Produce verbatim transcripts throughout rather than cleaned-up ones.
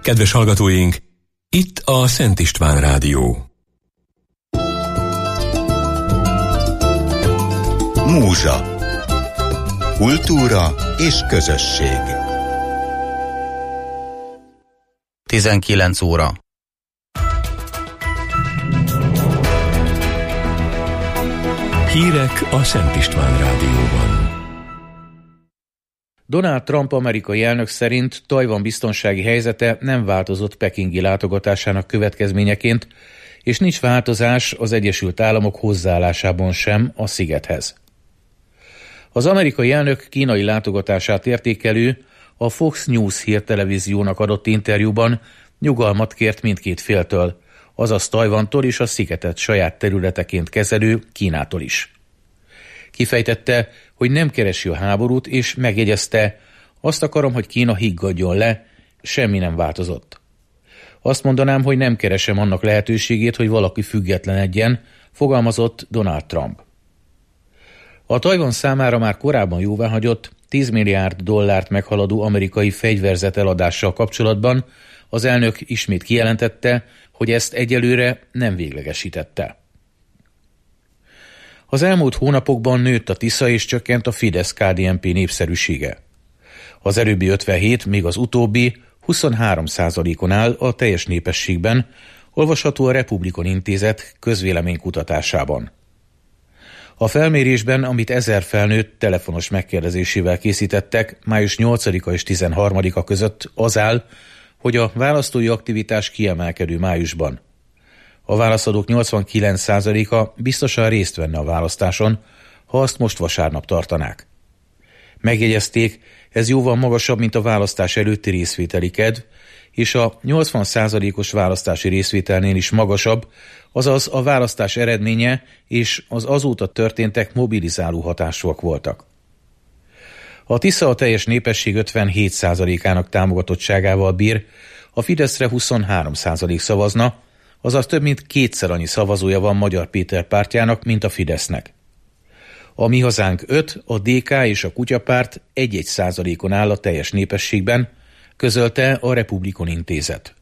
Kedves hallgatóink, itt a Szent István Rádió. Múzsa. Kultúra és közösség. tizenkilenc óra. Hírek a Szent István Rádióban. Donald Trump amerikai elnök szerint Tajvan biztonsági helyzete nem változott pekingi látogatásának következményeként, és nincs változás az Egyesült Államok hozzáállásában sem a szigethez. Az amerikai elnök kínai látogatását értékelő, a Fox News hírtelevíziónak adott interjúban nyugalmat kért mindkét féltől, azaz Tajvantól és a szigetet saját területeként kezelő Kínától is. Kifejtette, hogy nem keresi a háborút, és megjegyezte, azt akarom, hogy Kína higgadjon le, semmi nem változott. Azt mondanám, hogy nem keresem annak lehetőségét, hogy valaki függetlenedjen, fogalmazott Donald Trump. A Tajvan számára már korábban jóváhagyott tíz milliárd dollárt meghaladó amerikai fegyverzet eladással kapcsolatban az elnök ismét kijelentette, hogy ezt egyelőre nem véglegesítette. Az elmúlt hónapokban nőtt a Tisza és csökkent a Fidesz-ká dé en pé népszerűsége. Az előbbi ötvenhét, még az utóbbi huszonhárom százalékon áll a teljes népességben, olvasható a Republikon Intézet közvéleménykutatásában. A felmérésben, amit ezer felnőtt telefonos megkérdezésével készítettek május nyolcadika és tizenharmadika között, az áll, hogy a választói aktivitás kiemelkedő májusban. A válaszadók nyolcvankilenc százaléka biztosan részt venne a választáson, ha azt most vasárnap tartanák. Megjegyezték, ez jóval magasabb, mint a választás előtti részvételi kedv, és a nyolcvan százalékos választási részvételnél is magasabb, azaz a választás eredménye és az azóta történtek mobilizáló hatásúak voltak. A Tisza a teljes népesség ötvenhét százalékának támogatottságával bír, a Fideszre huszonhárom százalék szavazna, azaz több mint kétszer annyi szavazója van Magyar Péter pártjának, mint a Fidesznek. A Mi Hazánk öt, a dé ká és a Kutyapárt egy-egy százalékon áll a teljes népességben, közölte a Republikon Intézet.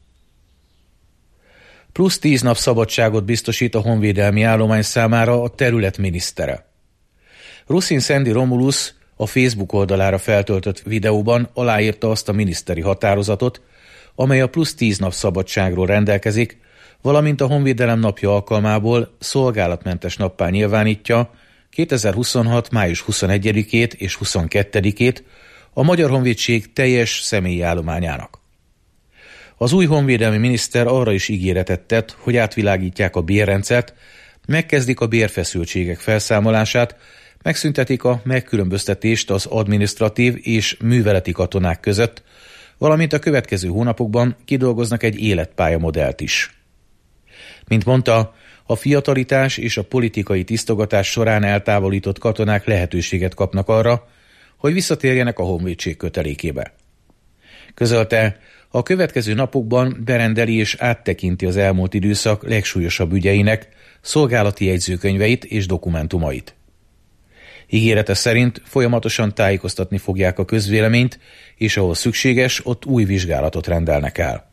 Plusz tíz nap szabadságot biztosít a honvédelmi állomány számára a terület minisztere. Ruszin Szendi Romulus a Facebook oldalára feltöltött videóban aláírta azt a miniszteri határozatot, amely a plusz tíz nap szabadságról rendelkezik, valamint a Honvédelem napja alkalmából szolgálatmentes nappá nyilvánítja kétezer-huszonhat. május huszonegyedikét és huszonkettedikét a Magyar Honvédség teljes személyi állományának. Az új honvédelmi miniszter arra is ígéretet tett, hogy átvilágítják a bérrendszert, megkezdik a bérfeszültségek felszámolását, megszüntetik a megkülönböztetést az adminisztratív és műveleti katonák között, valamint a következő hónapokban kidolgoznak egy életpályamodellt is. Mint mondta, a fiatalitás és a politikai tisztogatás során eltávolított katonák lehetőséget kapnak arra, hogy visszatérjenek a honvédség kötelékébe. Közölte, a következő napokban berendeli és áttekinti az elmúlt időszak legsúlyosabb ügyeinek szolgálati jegyzőkönyveit és dokumentumait. Ígérete szerint folyamatosan tájékoztatni fogják a közvéleményt, és ahol szükséges, ott új vizsgálatot rendelnek el.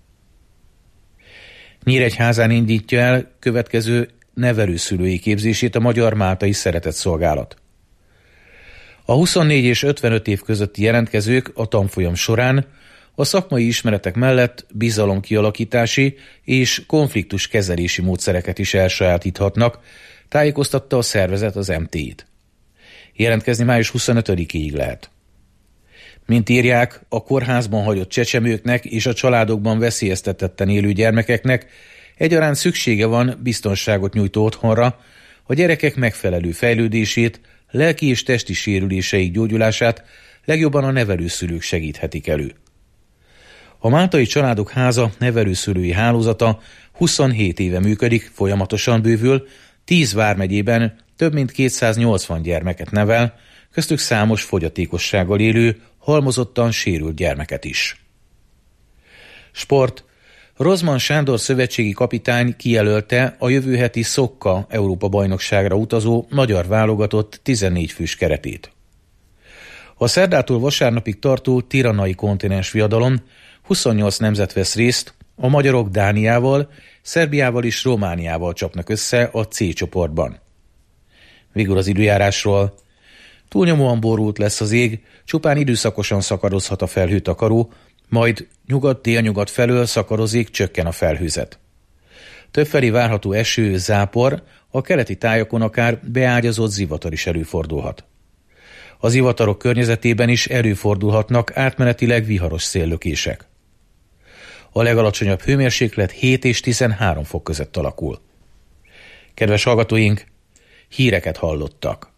Nyíregyházán indítja el következő nevelőszülői képzését a Magyar Máltai Szeretetszolgálat. A huszonnégy és ötvenöt év közötti jelentkezők a tanfolyam során a szakmai ismeretek mellett bizalomkialakítási és konfliktuskezelési módszereket is elsajátíthatnak, tájékoztatta a szervezet az em té i-t. Jelentkezni május huszonötödikéig lehet. Mint írják, a kórházban hagyott csecsemőknek és a családokban veszélyeztetetten élő gyermekeknek egyaránt szüksége van biztonságot nyújtó otthonra, a gyerekek megfelelő fejlődését, lelki és testi sérüléseik gyógyulását legjobban a nevelőszülők segíthetik elő. A Máltai Családok Háza nevelőszülői hálózata huszonhét éve működik, folyamatosan bővül, tíz vármegyében több mint kétszáznyolcvan gyermeket nevel, köztük számos fogyatékossággal élő, halmozottan sérült gyermeket is. Sport. Rozman Sándor szövetségi kapitány kijelölte a jövő heti Szokka Európa-bajnokságra utazó magyar válogatott tizennégy fős keretét. A szerdától vasárnapig tartó tiranai kontinens viadalon huszonnyolc nemzet vesz részt, a magyarok Dániával, Szerbiával és Romániával csapnak össze a C csoportban. Végül az időjárásról. Túlnyomóan borult lesz az ég, csupán időszakosan szakadozhat a felhőtakaró, majd nyugat-délnyugat felől szakadozik, csökken a felhőzet. Többfelé várható eső, zápor, a keleti tájakon akár beágyazott zivatar is előfordulhat. Az zivatarok környezetében is előfordulhatnak átmenetileg viharos széllökések. A legalacsonyabb hőmérséklet hét és tizenhárom fok között alakul. Kedves hallgatóink, híreket hallottak.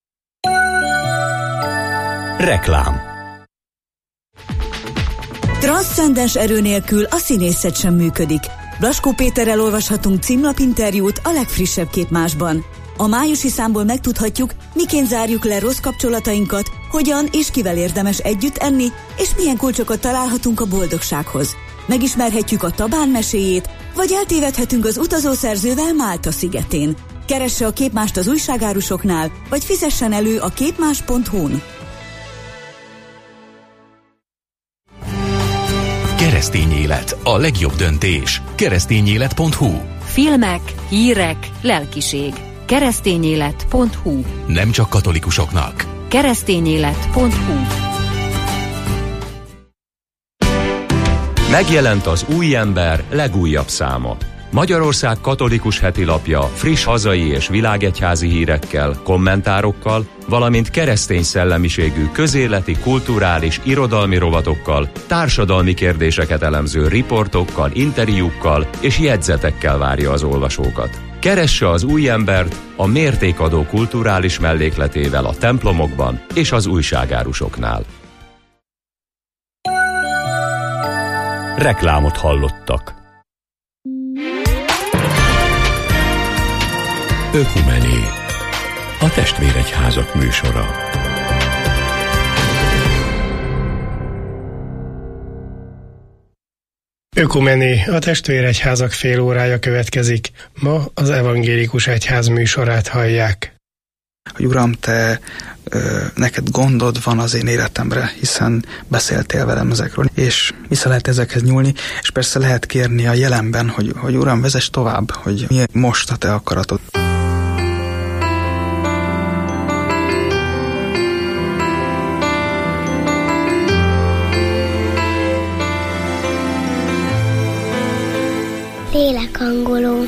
Reklám. Transzcendens erő nélkül a színészet sem működik. Blaskó Péterrel olvashatunk címlapinterjút a legfrissebb képmásban. A májusi számból megtudhatjuk, miként zárjuk le rossz kapcsolatainkat, hogyan és kivel érdemes együtt enni, és milyen kulcsokat találhatunk a boldogsághoz. Megismerhetjük a Tabán meséjét, vagy eltévedhetünk az utazószerzővel Málta szigetén. Keresse a képmást az újságárusoknál, vagy fizessen elő a képmás pont hu-n. Keresztény élet. A legjobb döntés. keresztényélet pont hu. Filmek, hírek, lelkiség. keresztényélet pont hu. Nem csak katolikusoknak. keresztényélet pont hu. Megjelent az Új Ember legújabb száma. Magyarország katolikus hetilapja friss hazai és világegyházi hírekkel, kommentárokkal, valamint keresztény szellemiségű közéleti, kulturális, irodalmi rovatokkal, társadalmi kérdéseket elemző riportokkal, interjúkkal és jegyzetekkel várja az olvasókat. Keresse az Új Embert a mértékadó kulturális mellékletével a templomokban és az újságárusoknál. Reklámot hallottak. Ökumené. A testvéregyházak műsora. Ökumené, a testvéregyházak fél órája következik. Ma az evangélikus egyház műsorát hallják. Hogy Uram, te ö, neked gondod van az én életemre, hiszen beszéltél velem ezekről, és vissza lehet ezekhez nyúlni, és persze lehet kérni a jelenben, hogy, hogy Uram, vezess tovább, hogy mi most a te akaratod. Lélekangoló.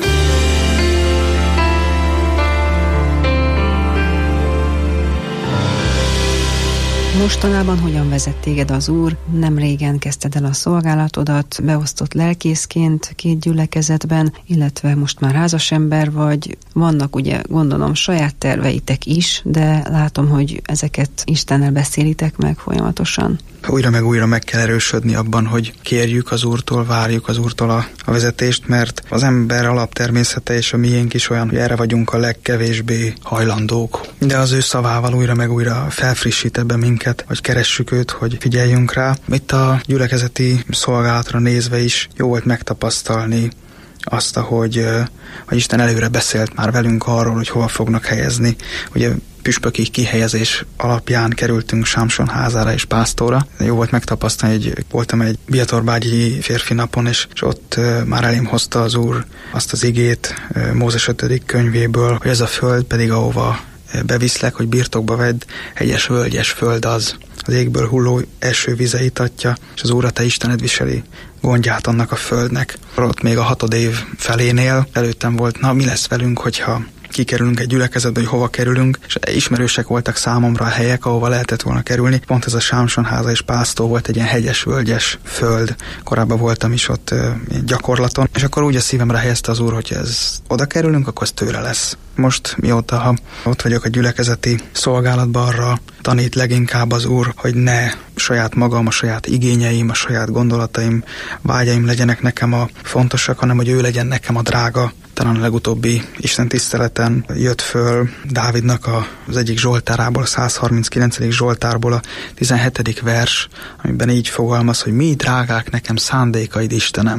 Mostanában hogyan vezet téged az Úr? Nem régen kezdted el a szolgálatodat, beosztott lelkészként két gyülekezetben, illetve most már házasember vagy. Vannak ugye, gondolom, saját terveitek is, de látom, hogy ezeket Istennel beszélitek meg folyamatosan. Újra meg újra meg kell erősödni abban, hogy kérjük az Úrtól, várjuk az Úrtól a, a vezetést, mert az ember alaptermészete és a miénk is olyan, hogy erre vagyunk a legkevésbé hajlandók. De az ő szavával újra meg újra felfrissít ebbe minket, hogy keressük őt, hogy figyeljünk rá. Itt a gyülekezeti szolgálatra nézve is jó volt megtapasztalni azt, hogy, hogy Isten előre beszélt már velünk arról, hogy hova fognak helyezni. Ugye püspöki kihelyezés alapján kerültünk Sámson házára és pásztorra. Jó volt megtapasztalni, hogy voltam egy biatorbágyi férfi napon, és, és ott már elém hozta az Úr azt az igét Mózes ötödik könyvéből, hogy ez a föld pedig, ahova beviszlek, hogy birtokba vedd, hegyes, völgyes föld az. Az égből hulló eső vize itatja, és az Úr a te Istened viseli gondját annak a földnek. Ott még a hatod év felénél előttem volt, na mi lesz velünk, hogyha kikerülünk egy gyülekezetbe, hogy hova kerülünk, és ismerősek voltak számomra a helyek, ahova lehetett volna kerülni. Pont ez a Sámson háza és Pásztó volt egy ilyen hegyes, völgyes föld. Korábban voltam is ott uh, gyakorlaton, és akkor úgy a szívemre helyezte az Úr, hogy ez oda kerülünk, akkor ez tőle lesz. Most mióta, ha ott vagyok a gyülekezeti szolgálatban, arra tanít leginkább az Úr, hogy ne saját magam, a saját igényeim, a saját gondolataim, vágyaim legyenek nekem a fontosak, hanem hogy ő legyen nekem a drága. Talán a legutóbbi Isten tiszteleten jött föl Dávidnak az egyik zsoltárából, a száz harminckilencedik zsoltárból a tizenhetedik vers, amiben így fogalmaz, hogy mi drágák nekem szándékaid, Istenem.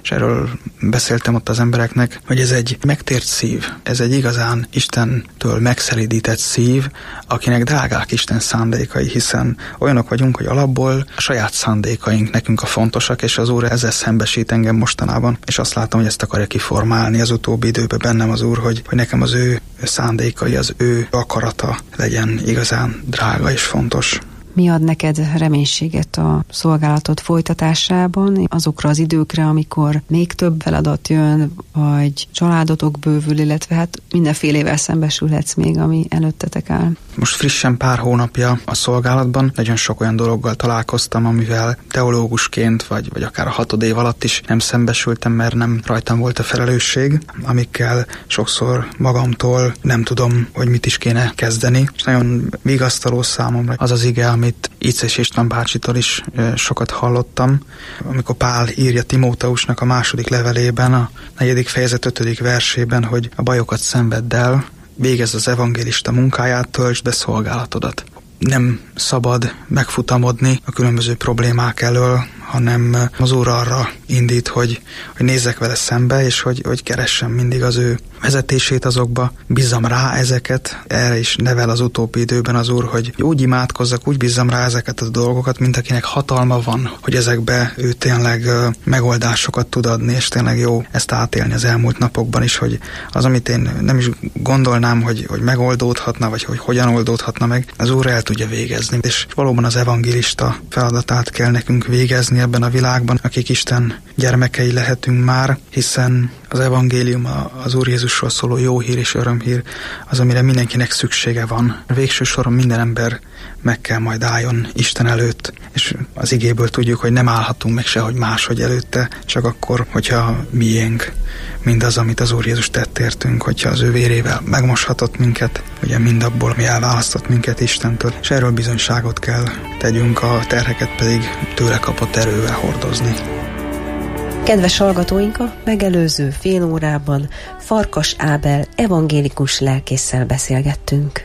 és erről beszéltem ott az embereknek, hogy ez egy megtért szív, ez egy igazán Istentől megszelídített szív, akinek drágák Isten szándékai, hiszen olyanok vagyunk, hogy alapból a saját szándékaink nekünk a fontosak, és az Úr ezzel szembesít engem mostanában, és azt látom, hogy ezt akarja kiformálni az utóbbi időben bennem az Úr, hogy, hogy nekem az ő szándékai, az ő akarata legyen igazán drága és fontos. Mi ad neked reménységet a szolgálatod folytatásában, azokra az időkre, amikor még több feladat jön, vagy családotok bővül, illetve hát mindenfélével szembesülhetsz még, ami előttetek áll? Most frissen pár hónapja a szolgálatban nagyon sok olyan dologgal találkoztam, amivel teológusként, vagy, vagy akár a hatod év alatt is nem szembesültem, mert nem rajtam volt a felelősség, amikkel sokszor magamtól nem tudom, hogy mit is kéne kezdeni. És nagyon vigasztaló számomra az az ige, amit Icés István bácsitól is sokat hallottam, amikor Pál írja Timóteusnak a második levelében, a negyedik fejezet ötödik versében, hogy a bajokat szenvedd el, végezd az evangélista munkáját, töltsd be szolgálatodat. Nem szabad megfutamodni a különböző problémák elől, hanem az Úr arra indít, hogy, hogy nézzek vele szembe, és hogy, hogy keressem mindig az ő vezetését azokba, bízzam rá ezeket, erre is nevel az utóbbi időben az Úr, hogy úgy imádkozzak, úgy bízzam rá ezeket a dolgokat, mint akinek hatalma van, hogy ezekbe ő tényleg megoldásokat tud adni, és tényleg jó ezt átélni az elmúlt napokban is, hogy az, amit én nem is gondolnám, hogy, hogy megoldódhatna, vagy hogy hogyan oldódhatna meg, az Úr el tudja végezni. És valóban az evangélista feladatát kell nekünk végezni ebben a világban, akik Isten gyermekei lehetünk már, hiszen az evangélium, az Úr Jézusról szóló jó hír és örömhír az, amire mindenkinek szüksége van. A végső soron minden ember meg kell majd álljon Isten előtt, és az igéből tudjuk, hogy nem állhatunk meg sehogy máshogy előtte, csak akkor, hogyha miénk mindaz, amit az Úr Jézus tett értünk, hogyha az ő vérével megmoshatott minket, ugye mindabból, ami elválasztott minket Istentől, és erről bizonyságot kell tegyünk, a terheket pedig tőle kapott erővel hordozni. Kedves hallgatóink, a megelőző fél órában Farkas Ábel evangélikus lelkésszel beszélgettünk.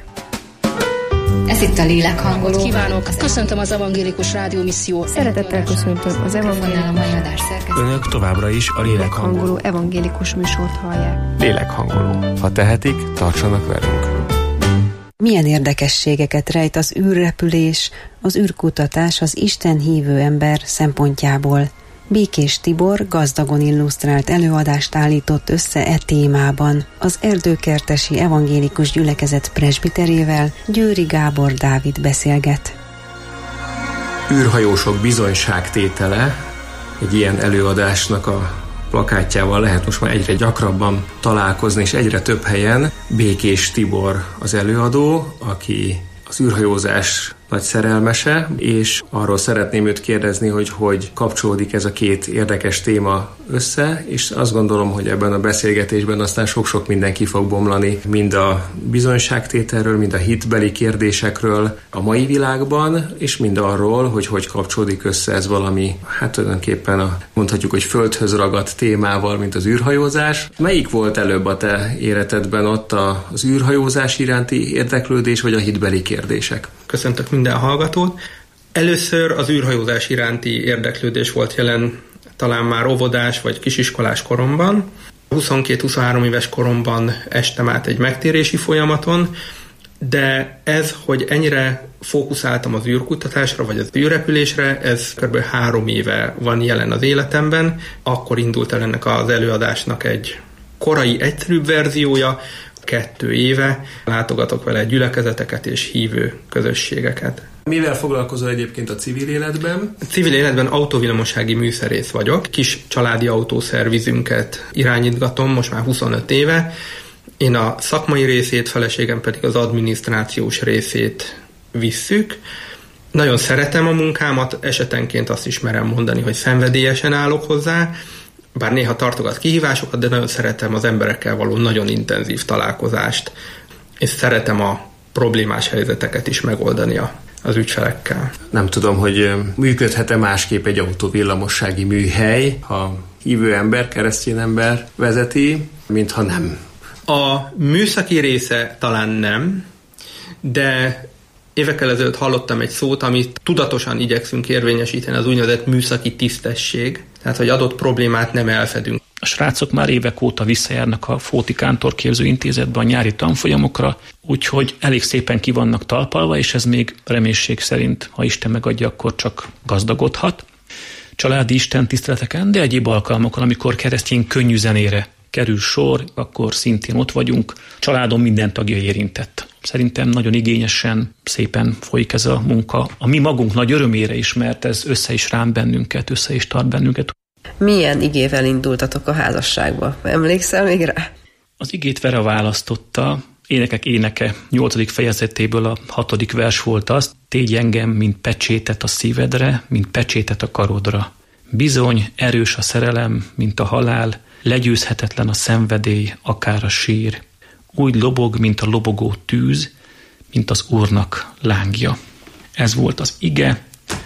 Ez itt a lélekhangoló. Kívánok! Köszöntöm az Evangélikus Rádió Misszió. Szeretettel köszöntöm az Evangélikus. Önök továbbra is a lélekhangoló evangélikus műsort hallják. Lélekhangoló. Ha tehetik, tartsanak velünk. Milyen érdekességeket rejt az űrrepülés, az űrkutatás az Isten hívő ember szempontjából. Békés Tibor gazdagon illusztrált előadást állított össze e témában. Az Erdőkertesi Evangélikus Gyülekezet presbiterével Győri Gábor Dávid beszélget. Űrhajósok bizonyságtétele, egy ilyen előadásnak a plakátjával lehet most már egyre gyakrabban találkozni, és egyre több helyen. Békés Tibor az előadó, aki az űrhajózás nagy szerelmese, és arról szeretném őt kérdezni, hogy hogy kapcsolódik ez a két érdekes téma össze, és azt gondolom, hogy ebben a beszélgetésben aztán sok-sok minden ki fog bomlani, mind a bizonyságtételről, mind a hitbeli kérdésekről a mai világban, és mind arról, hogy hogy kapcsolódik össze ez valami, hát tulajdonképpen a, mondhatjuk, hogy földhöz ragadt témával, mint az űrhajózás. Melyik volt előbb a te életedben ott az űrhajózás iránti érdeklődés, vagy a hitbeli kérdések? Köszöntök minden hallgatót. Először az űrhajózás iránti érdeklődés volt jelen talán már óvodás vagy kisiskolás koromban. huszonkettő-huszonhárom éves koromban estem át egy megtérési folyamaton, de ez, hogy ennyire fókuszáltam az űrkutatásra vagy az űrrepülésre, ez kb. három éve van jelen az életemben. Akkor indult el ennek az előadásnak egy korai, egyszerűbb verziója, kettő éve látogatok vele gyülekezeteket és hívő közösségeket. Mivel foglalkozol egyébként a civil életben? A civil életben autóvillamossági műszerész vagyok. Kis családi autószervizünket irányítgatom most már huszonöt éve. Én a szakmai részét, feleségem pedig az adminisztrációs részét visszük. Nagyon szeretem a munkámat, esetenként azt is merem mondani, hogy szenvedélyesen állok hozzá, bár néha tartogat kihívásokat, de nagyon szeretem az emberekkel való nagyon intenzív találkozást, és szeretem a problémás helyzeteket is megoldani az ügyfelekkel. Nem tudom, hogy működhet-e másképp egy autóvillamossági műhely, ha hívő ember, keresztény ember vezeti, mintha nem. A műszaki része talán nem, de Évekkel ezelőtt hallottam egy szót, amit tudatosan igyekszünk érvényesíteni, az úgynevezett műszaki tisztesség, tehát hogy adott problémát nem elfedünk. A srácok már évek óta visszajárnak a Fóti Kántorképző Intézetbe a nyári tanfolyamokra, úgyhogy elég szépen ki vannak talpalva, és ez még reménység szerint, ha Isten megadja, akkor csak gazdagodhat. Családi istentiszteleteken, de egyéb alkalmakon, amikor keresztény könnyű zenére kerül sor, akkor szintén ott vagyunk. Családom minden tagja érintett. Szerintem nagyon igényesen, szépen folyik ez a munka. A mi magunk nagy örömére is, mert ez össze is rám bennünket, össze is tart bennünket. Milyen igével indultatok a házasságba? Emlékszel még rá? Az igét Vera választotta, Énekek éneke nyolcadik fejezetéből a hatodik vers volt az: tégy engem, mint pecsétet a szívedre, mint pecsétet a karodra. Bizony, erős a szerelem, mint a halál, legyőzhetetlen a szenvedély, akár a sír. Úgy lobog, mint a lobogó tűz, mint az Úrnak lángja. Ez volt az ige.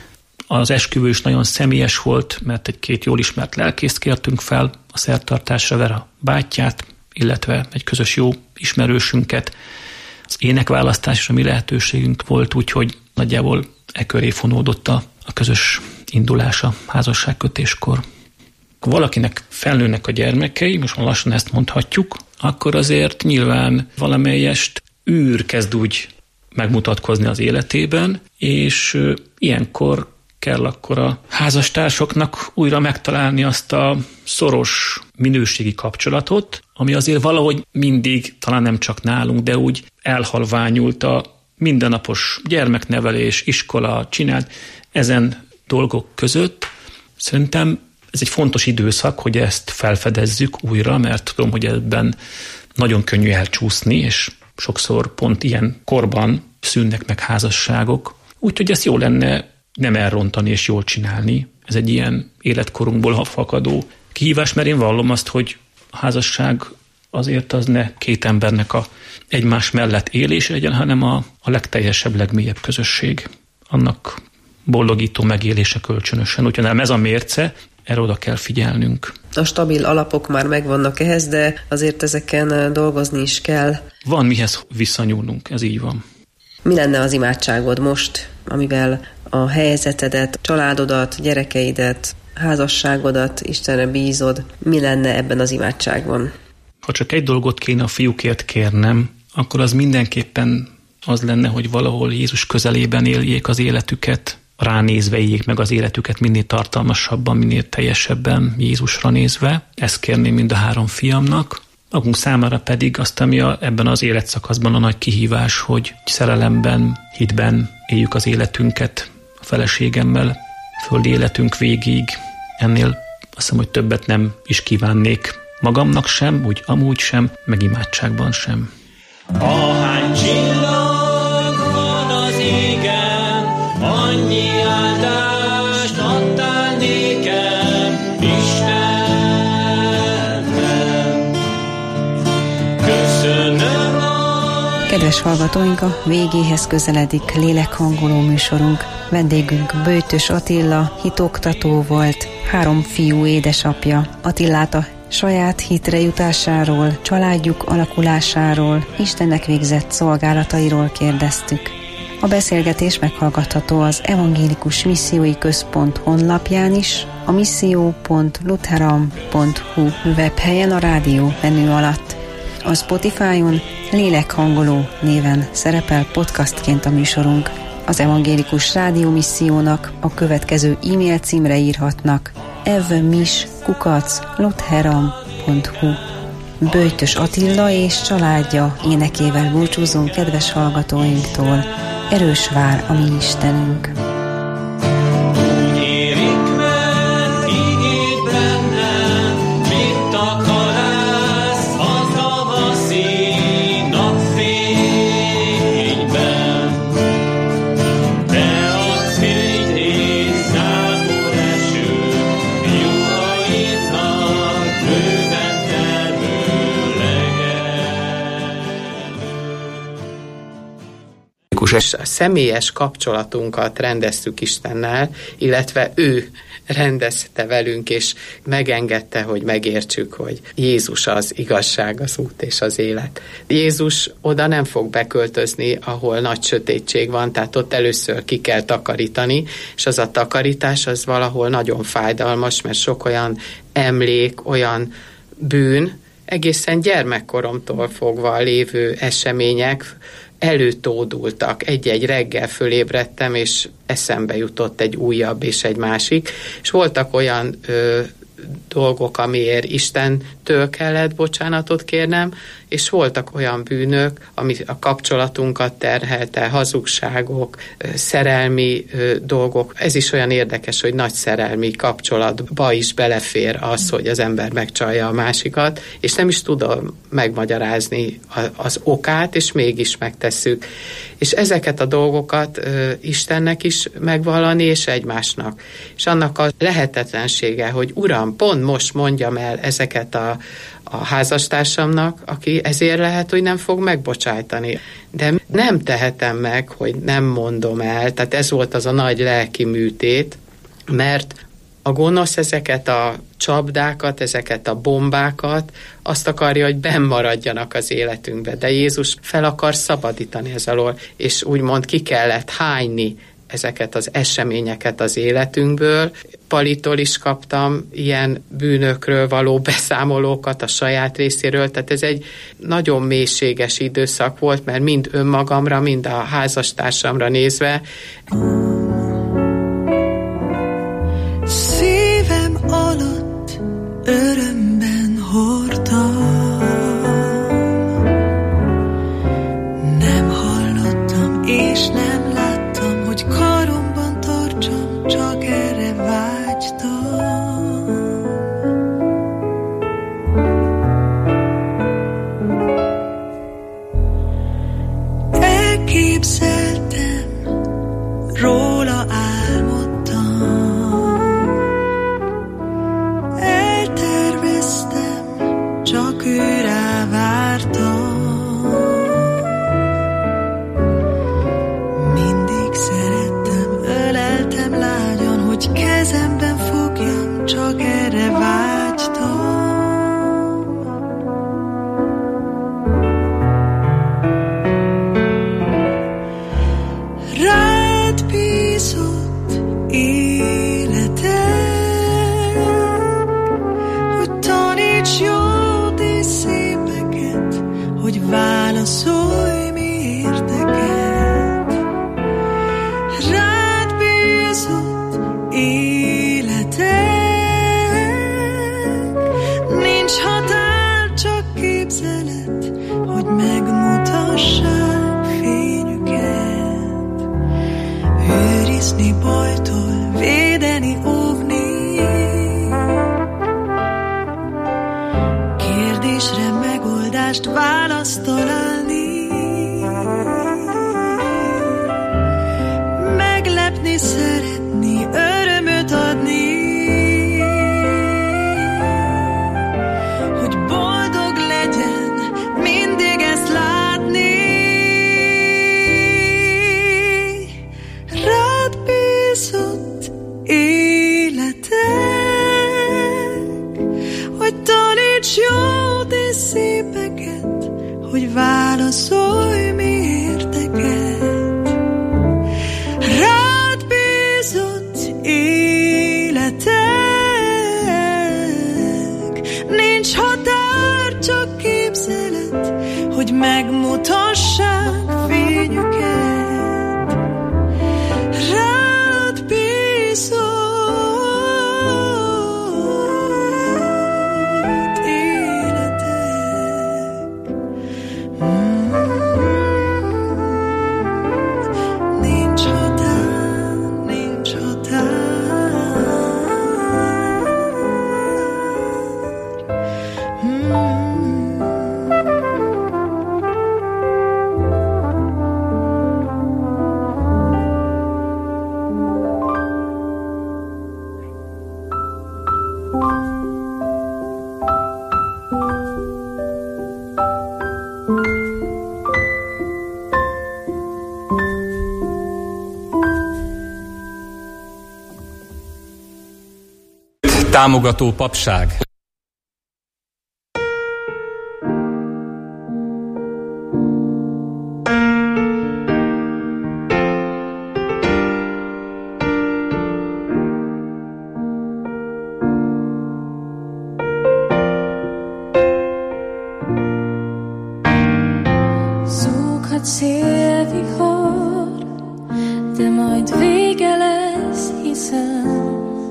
Az esküvő is nagyon személyes volt, mert egy két jól ismert lelkészt kértünk fel a szertartásra, Vera bátyját, illetve egy közös jó ismerősünket. Az énekválasztás is a mi lehetőségünk volt, úgyhogy nagyjából e köré fonódott a, a közös indulása házasságkötéskor. Ha valakinek felnőnek a gyermekei, most lassan ezt mondhatjuk, akkor azért nyilván valamelyest űr kezd úgy megmutatkozni az életében, és ilyenkor kell akkor a házastársoknak újra megtalálni azt a szoros minőségi kapcsolatot, ami azért valahogy mindig, talán nem csak nálunk, de úgy elhalványult a mindennapos gyermeknevelés, iskola, csinált ezen dolgok között. Szerintem ez egy fontos időszak, hogy ezt felfedezzük újra, mert tudom, hogy ebben nagyon könnyű elcsúszni, és sokszor pont ilyen korban szűnnek meg házasságok. Úgyhogy ezt jó lenne nem elrontani és jól csinálni. Ez egy ilyen életkorunkból fakadó kihívás, mert én vallom azt, hogy a házasság azért az ne két embernek a egymás mellett élés legyen, hanem a, a legteljesebb, legmélyebb közösség. Annak boldogító megélése kölcsönösen. Úgyhogy nem ez a mérce, erre oda kell figyelnünk. A stabil alapok már megvannak ehhez, de azért ezeken dolgozni is kell. Van mihez visszanyúlnunk, ez így van. Mi lenne az imádságod most, amivel a helyzetedet, családodat, gyerekeidet, házasságodat Istenre bízod? Mi lenne ebben az imádságban? Ha csak egy dolgot kéne a fiúkért kérnem, akkor az mindenképpen az lenne, hogy valahol Jézus közelében éljék az életüket, ránézve éljék meg az életüket minél tartalmasabban, minél teljesebben Jézusra nézve. Ezt kérném mind a három fiamnak. Magunk számára pedig azt, ami a, ebben az életszakaszban a nagy kihívás, hogy szerelemben, hitben éljük az életünket a feleségemmel, földi életünk végig. Ennél azt hiszem, hogy többet nem is kívánnék magamnak sem, úgy amúgy sem, meg imádságban sem. Ahány csillag van az égen, annyi áldást adtál nékem, Istenem. Köszönöm a... Kedves hallgatóink, a végéhez közeledik lélekhangoló műsorunk. Vendégünk Böjtös Attila, hitoktató volt, három fiú édesapja. Attilát a saját hitre jutásáról, családjuk alakulásáról, Istennek végzett szolgálatairól kérdeztük. A beszélgetés meghallgatható az Evangélikus Missziói Központ honlapján is, a misszió pont lutheran pont hu webhelyen a rádió menü alatt. A Spotify-on Lélekhangoló néven szerepel podcastként a műsorunk. Az Evangélikus Rádió Missziónak a következő e-mail címre írhatnak: evmis kukac lutheran pont hu. Böjtös Attila és családja énekével búcsúzunk kedves hallgatóinktól. Erős vár a mi Istenünk. És a személyes kapcsolatunkat rendeztük Istennel, illetve ő rendezte velünk, és megengedte, hogy megértsük, hogy Jézus az igazság, az út és az élet. Jézus oda nem fog beköltözni, ahol nagy sötétség van, tehát ott először ki kell takarítani, és az a takarítás az valahol nagyon fájdalmas, mert sok olyan emlék, olyan bűn, egészen gyermekkoromtól fogva lévő események előtódultak. Egy-egy reggel fölébredtem, és eszembe jutott egy újabb és egy másik, és voltak olyan ö, dolgok, amiért Istentől kellett bocsánatot kérnem, és voltak olyan bűnök, ami a kapcsolatunkat terhelte, hazugságok, szerelmi dolgok. Ez is olyan érdekes, hogy nagy szerelmi kapcsolatba is belefér az, hogy az ember megcsalja a másikat, és nem is tudom megmagyarázni az okát, és mégis megtesszük. És ezeket a dolgokat Istennek is megvallani, és egymásnak. És annak a lehetetlensége, hogy Uram, pont most mondjam el ezeket a a házastársamnak, aki ezért lehet, hogy nem fog megbocsájtani. De nem tehetem meg, hogy nem mondom el, tehát ez volt az a nagy lelki műtét, mert a gonosz ezeket a csapdákat, ezeket a bombákat azt akarja, hogy benn maradjanak az életünkbe, de Jézus fel akar szabadítani ez alól, és úgymond ki kellett hányni ezeket az eseményeket az életünkből. Palitól is kaptam ilyen bűnökről való beszámolókat a saját részéről, tehát ez egy nagyon mélységes időszak volt, mert mind önmagamra, mind a házastársamra nézve. Szívem alatt örömben hordtam, nem hallottam és nem láttam, hogy karomban tartsam, csak erre vágytam. Elképzeltem, róla álmodtam, elterveztem, csak őrá vártam. Kezemben fogjam, csak erre vágytam. Rád bízott életem, hogy taníts jót és szépeket, hogy válaszolj mi érteket. Rád bízott életek, nincs határ, csak képzelet, hogy megmutassák fényüket. Őrizni bajtól, védeni, óvni, kérdésre megoldást, választ találni, meglepni, szeretni, örömöt adni, hogy boldog legyen, mindig ezt látni. Rád bízott életek, hogy taníts jót és szépeket, hogy válaszolj mi érteket. Rád bízott életek, nincs határ, csak képzelet, hogy megmutassák fényüket. Rád bízott életek. Mm. Nincs határ, nincs határ. Mm. Támogató papság. Zúghat szélvihar, de majd vége lesz, hiszem.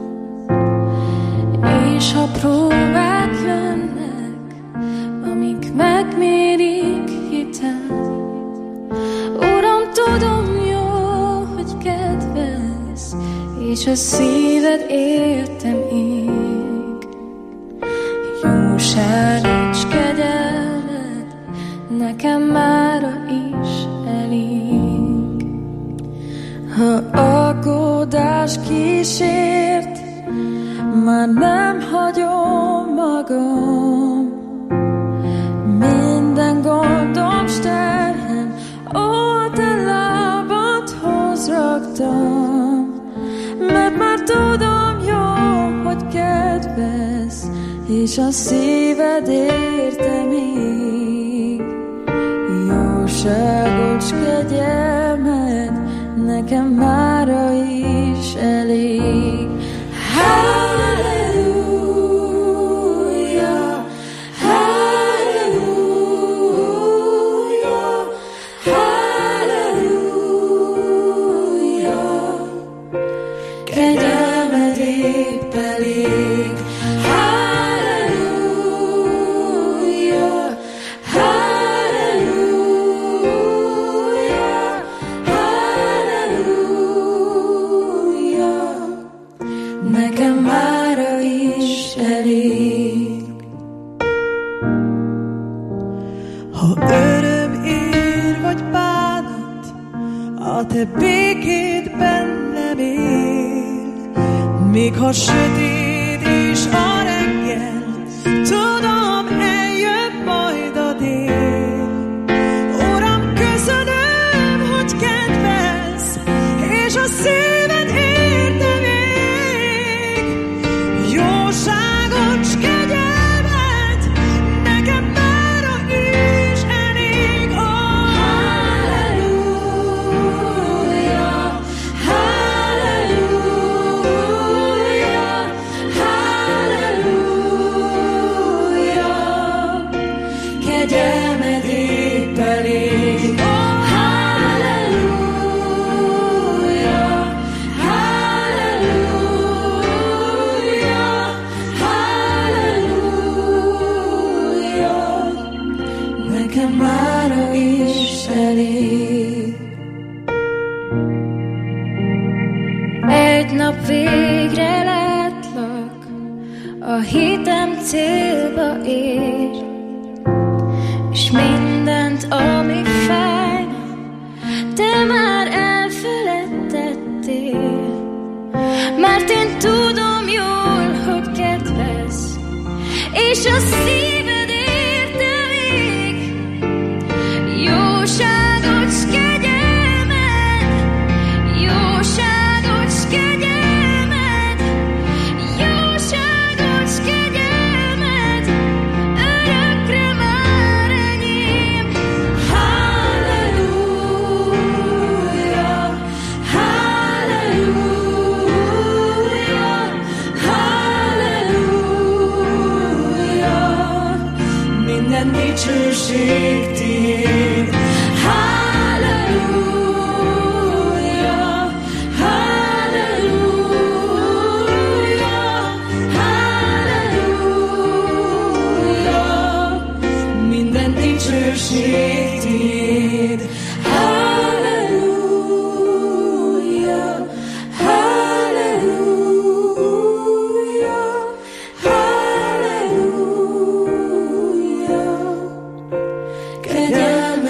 És ha próbák jönnek, amik megmérik hitem, Uram, tudom jó, hogy kedvez, és a szíved értem ég. Jóság és kegyelmed nekem mára is elég. Ha aggódás kísért, már nem hagyom magam, minden gondom s terhem, ó, te lábadhoz raktam, mert már tudom jó, hogy kedvez, és a szíved érte még. Jóságot s kegyelmed nekem mára is elég. Hallelujah, hallelujah, hallelujah. Kegyelmed épp elég. Hallelujah, hallelujah, hallelujah. Nekem mára is elég. Ha öröm ér vagy bánat, a te békéd bennem él. Még ha sötét is a reggel, tudom, eljön majd a dél. Uram, köszönöm, hogy kedvelsz, és a szíved érte még. Jóságot s kegyelmed nekem mára is elég. Oh, hallelujah, hallelujah, hallelujah. Kegyelmed épp elég. Oh, hallelujah, hallelujah, hallelujah. Nekem mára is elég. Egy nap végre látlak, a hitem célba ér, és mindent, ami fájna, te már elfeledtettél. Mert én tudom jól, hogy kedvez, és a szíved érte még. Jóságot s kegyelmed, jóságot s kegyelmed, jóságot s kegyelmed, örökre már enyém. Hallelujah, hallelujah, hallelujah. Minden dicsőség tiéd. Hallelujah, hallelujah, hallelujah. Minden dicsőség tiéd. Hallelujah, hallelujah, hallelujah. Kegyelmed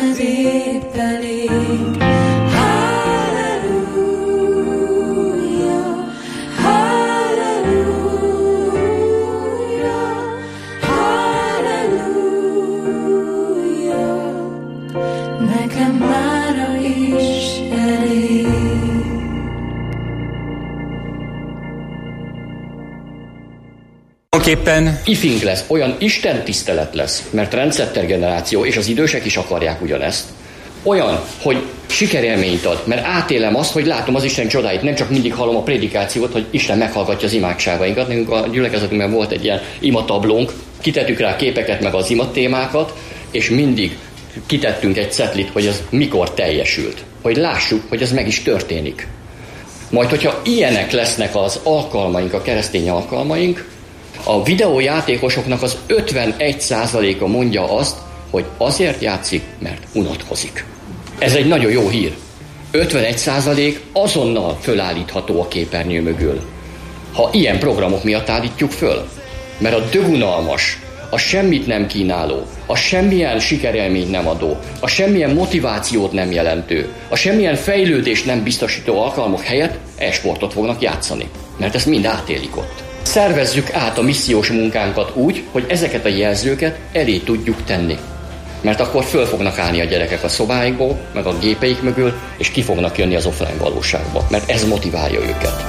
Tulajdonképpen ifink lesz, olyan Isten tisztelet lesz, mert rendszerter generáció, és az idősek is akarják ugyanezt. Olyan, hogy sikerélményt ad, mert átélem azt, hogy látom az Isten csodáit, nem csak mindig hallom a prédikációt, hogy Isten meghallgatja az imádságainkat. Nekünk a gyülekezetünkben volt egy ilyen imatablónk, kitettük rá képeket meg az imatémákat, és mindig kitettünk egy cetlit, hogy ez mikor teljesült. Hogy lássuk, hogy ez meg is történik. Majd, hogyha ilyenek lesznek az alkalmaink, a keresztény alkalmaink, a videójátékosoknak az ötvenegy százaléka mondja azt, hogy azért játszik, mert unatkozik. Ez egy nagyon jó hír. ötvenegy százalék azonnal fölállítható a képernyő mögül, ha ilyen programok miatt állítjuk föl. Mert a dögunalmas, a semmit nem kínáló, a semmilyen sikerélményt nem adó, a semmilyen motivációt nem jelentő, a semmilyen fejlődést nem biztosító alkalmak helyett e-sportot fognak játszani. Mert ezt mind átélik ott. Szervezzük át a missziós munkánkat úgy, hogy ezeket a jelzőket elé tudjuk tenni. Mert akkor föl fognak állni a gyerekek a szobáikból, meg a gépeik mögül, és ki fognak jönni az offline valóságba. Mert ez motiválja őket.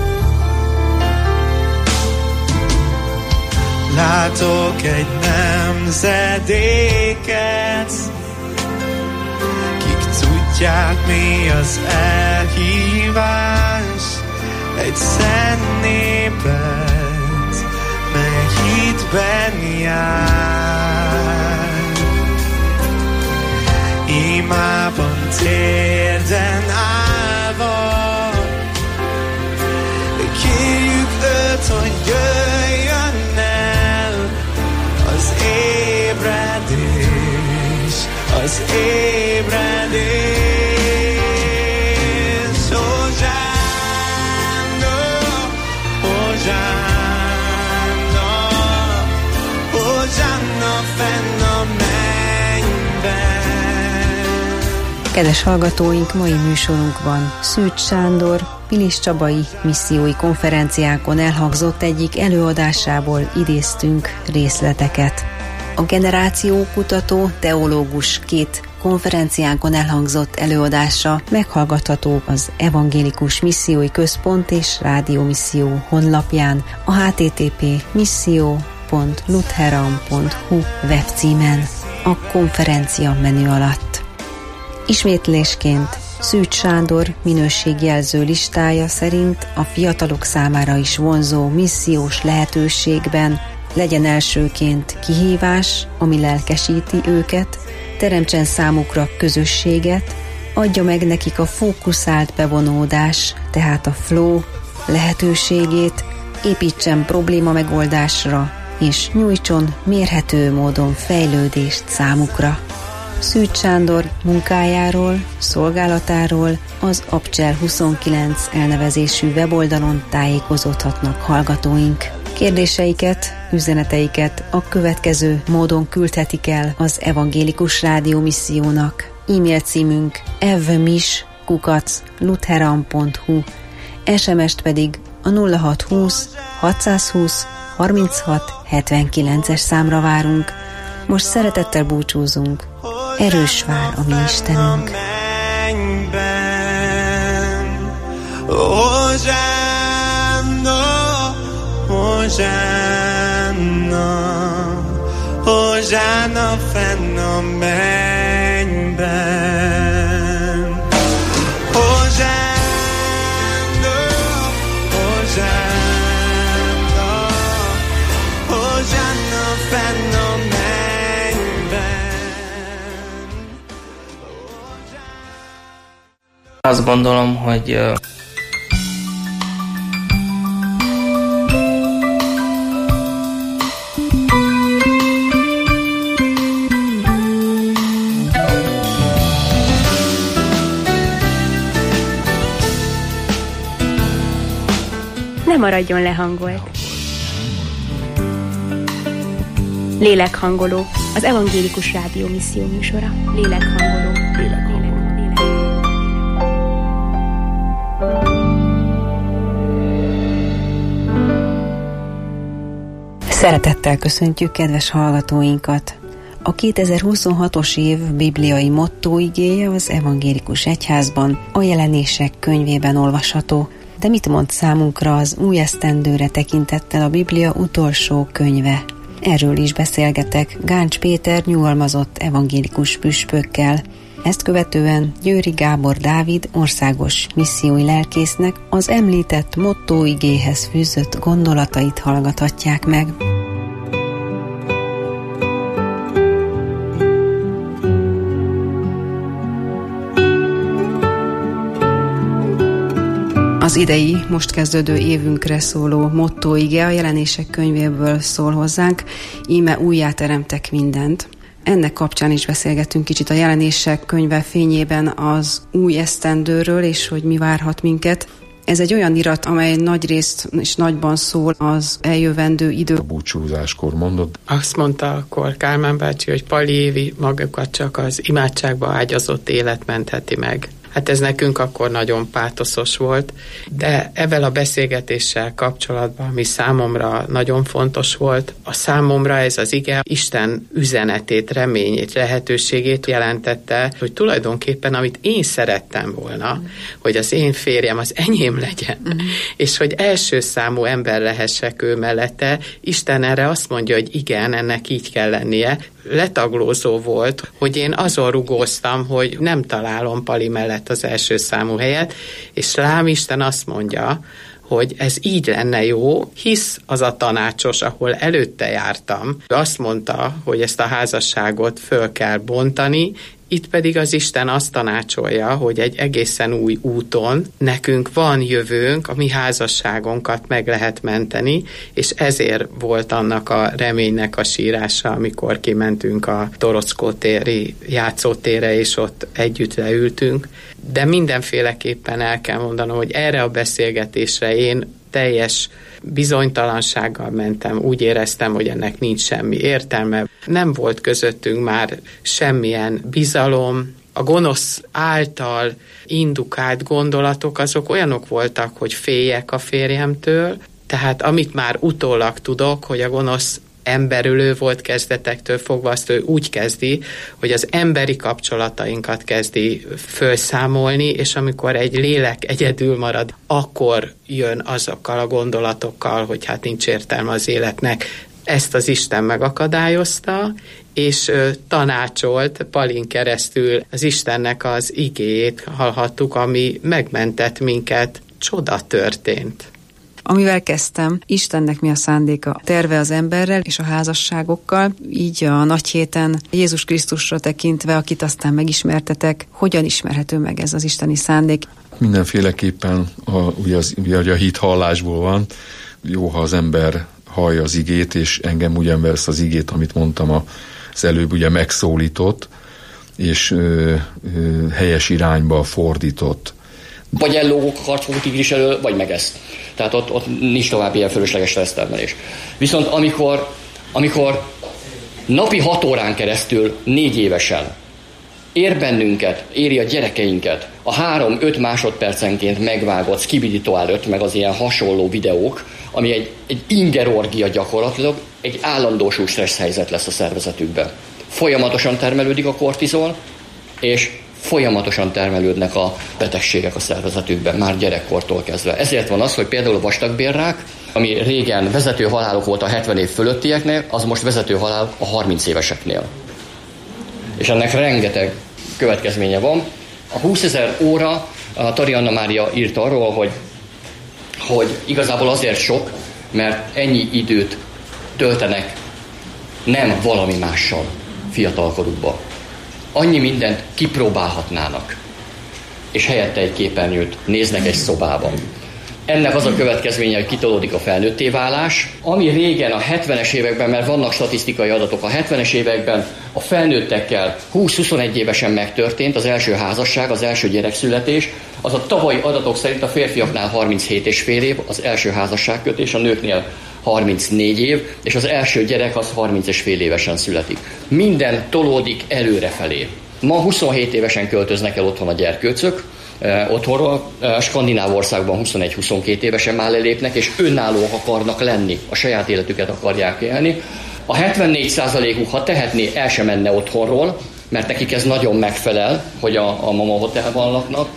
Látok egy nemzedéket, kik tudják, mi az elhívás, egy szent népet, mely hitben jár. Imában térden állva, kérjük őt, hogy jöjjön el, az ébredés, az ébredés. Hozsánna, hozsánna, hozsánna fenn a mennyben. Kedves hallgatóink, mai műsorunkban Szűcs Sándor Pilis Csabai missziói konferenciákon elhangzott egyik előadásából idéztünk részleteket. A generációkutató teológus két konferenciánkon elhangzott előadása meghallgatható az Evangélikus Missziói Központ és Rádiómisszió honlapján, a h t t p pont misszió pont lutheran pont h u webcímen, a konferencia menü alatt. Ismétlésként Szűcs Sándor minőségjelző listája szerint a fiatalok számára is vonzó missziós lehetőségben legyen elsőként kihívás, ami lelkesíti őket, teremtsen számukra közösséget, adja meg nekik a fókuszált bevonódás, tehát a flow lehetőségét, építsen probléma megoldásra, és nyújtson mérhető módon fejlődést számukra. Szűcs Sándor munkájáról, szolgálatáról az Abcsel huszonkilenc elnevezésű weboldalon tájékozódhatnak hallgatóink. Kérdéseiket, üzeneteiket a következő módon küldhetik el az Evangélikus Rádiómissziónak. E-mail címünk evmis kukac lutheran pont hu, es em est pedig a nulla hat húsz hatszázhúsz harminchat hetvenkilences számra várunk. Most szeretettel búcsúzunk. Erős vár a mi Istenünk. Hozsánna, hozsánna, hozsánna fenn a mennyben. Hozsánna, hozsánna, hozsánna fenn a mennyben. Azt gondolom, hogy uh... ne maradjon lehangolt. Lélekhangoló, az Evangélikus Rádiómisszió műsora. Lélekhangoló. Lélekhangoló. Szeretettel köszöntjük kedves hallgatóinkat! A kétezer-huszonhatos év bibliai mottóigéje az Evangélikus Egyházban, a Jelenések könyvében olvasható. De mit mond számunkra az új esztendőre tekintettel a Biblia utolsó könyve? Erről is beszélgetek Gáncs Péter nyugalmazott evangélikus püspökkel. Ezt követően Győri Gábor Dávid országos missziói lelkésznek az említett motto igéhez fűzött gondolatait hallgathatják meg. Az idei, most kezdődő évünkre szóló motto ige a Jelenések könyvéből szól hozzánk, íme újjáteremtek mindent. Ennek kapcsán is beszélgetünk kicsit a Jelenések könyve fényében az új esztendőről, és hogy mi várhat minket. Ez egy olyan irat, amely nagyrészt és nagyban szól az eljövendő idő. A búcsúzáskor mondod? Azt mondta akkor Kálmán bácsi, hogy Pali Évi magukat csak az imádságba ágyazott élet mentheti meg. Hát ez nekünk akkor nagyon pátoszos volt, de ezzel a beszélgetéssel kapcsolatban, ami számomra nagyon fontos volt, a számomra ez az ige Isten üzenetét, reményét, lehetőségét jelentette, hogy tulajdonképpen amit én szerettem volna, mm. hogy az én férjem az enyém legyen, mm. és hogy első számú ember lehessek ő mellette, Isten erre azt mondja, hogy igen, ennek így kell lennie. Letaglózó volt, hogy én azon rugóztam, hogy nem találom Pali mellett az első számú helyet, és lám Isten azt mondja, hogy ez így lenne jó, hisz az a tanácsos, ahol előtte jártam, azt mondta, hogy ezt a házasságot föl kell bontani, itt pedig az Isten azt tanácsolja, hogy egy egészen új úton nekünk van jövőnk, a mi házasságunkat meg lehet menteni, és ezért volt annak a reménynek a sírása, amikor kimentünk a Torockó téri játszótérre, és ott együtt leültünk. De mindenféleképpen el kell mondanom, hogy erre a beszélgetésre én teljes bizonytalansággal mentem, úgy éreztem, hogy ennek nincs semmi értelme. Nem volt közöttünk már semmilyen bizalom. A gonosz által indukált gondolatok azok olyanok voltak, hogy féljek a férjemtől, tehát amit már utólag tudok, hogy a gonosz emberülő volt kezdetektől fogva, azt ő úgy kezdi, hogy az emberi kapcsolatainkat kezdi felszámolni, és amikor egy lélek egyedül marad, akkor jön azokkal a gondolatokkal, hogy hát nincs értelme az életnek. Ezt az Isten megakadályozta, és tanácsolt Palin keresztül az Istennek az igéjét hallhattuk, ami megmentett minket. Csoda történt. Amivel kezdtem, Istennek mi a szándéka, terve az emberrel és a házasságokkal, így a nagy héten Jézus Krisztusra tekintve, akit aztán megismertetek, hogyan ismerhető meg ez az isteni szándék? Mindenféleképpen a, ugye, az, ugye a hit hallásból van, jó, ha az ember hallja az igét, és engem ugyan ezt az igét, amit mondtam az előbb, ugye megszólított, és ö, ö, helyes irányba fordított. Vagy ellógok a harcfogó tigris elől, vagy meg ezt. Tehát ott, ott nincs tovább ilyen fölösleges stressztermelés. Viszont amikor, amikor napi hat órán keresztül négy évesen ér bennünket, éri a gyerekeinket a három-öt másodpercenként megvágott Skibidi Toilet, meg az ilyen hasonló videók, ami egy, egy ingerorgia gyakorlatilag, egy állandósú stressz helyzet lesz a szervezetükben. Folyamatosan termelődik a kortizol, és folyamatosan termelődnek a betegségek a szervezetükben, már gyerekkortól kezdve. Ezért van az, hogy például a vastagbélrák, ami régen vezető halálok volt a hetven év fölöttieknél, az most vezető halál a harminc éveseknél. És ennek rengeteg következménye van. A húszezer óra, a Tari Anna Mária írt arról, hogy, hogy igazából azért sok, mert ennyi időt töltenek nem valami mással fiatalkorukba. Annyi mindent kipróbálhatnának, és helyette egy képernyőt néznek egy szobában. Ennek az a következménye, hogy kitolódik a felnőtté válás, ami régen a hetvenes években, mert vannak statisztikai adatok, a hetvenes években a felnőttekkel húsz-huszonegy évesen megtörtént az első házasság, az első gyerekszületés, az a tavalyi adatok szerint a férfiaknál harminchét és fél év, az első házasságkötés, a nőknél harmincnégy év, és az első gyerek az harminc és fél évesen születik. Minden tolódik előrefelé. Ma huszonhét évesen költöznek el otthon a gyerkőcök, eh, otthonról, eh, skandináv országban huszonegy-huszonkét évesen már lelépnek, és önállóak akarnak lenni, a saját életüket akarják élni. A hetvennégy százalékuk, ha tehetné, el sem menne otthonról, mert nekik ez nagyon megfelel, hogy a, a mama hotelban laknak,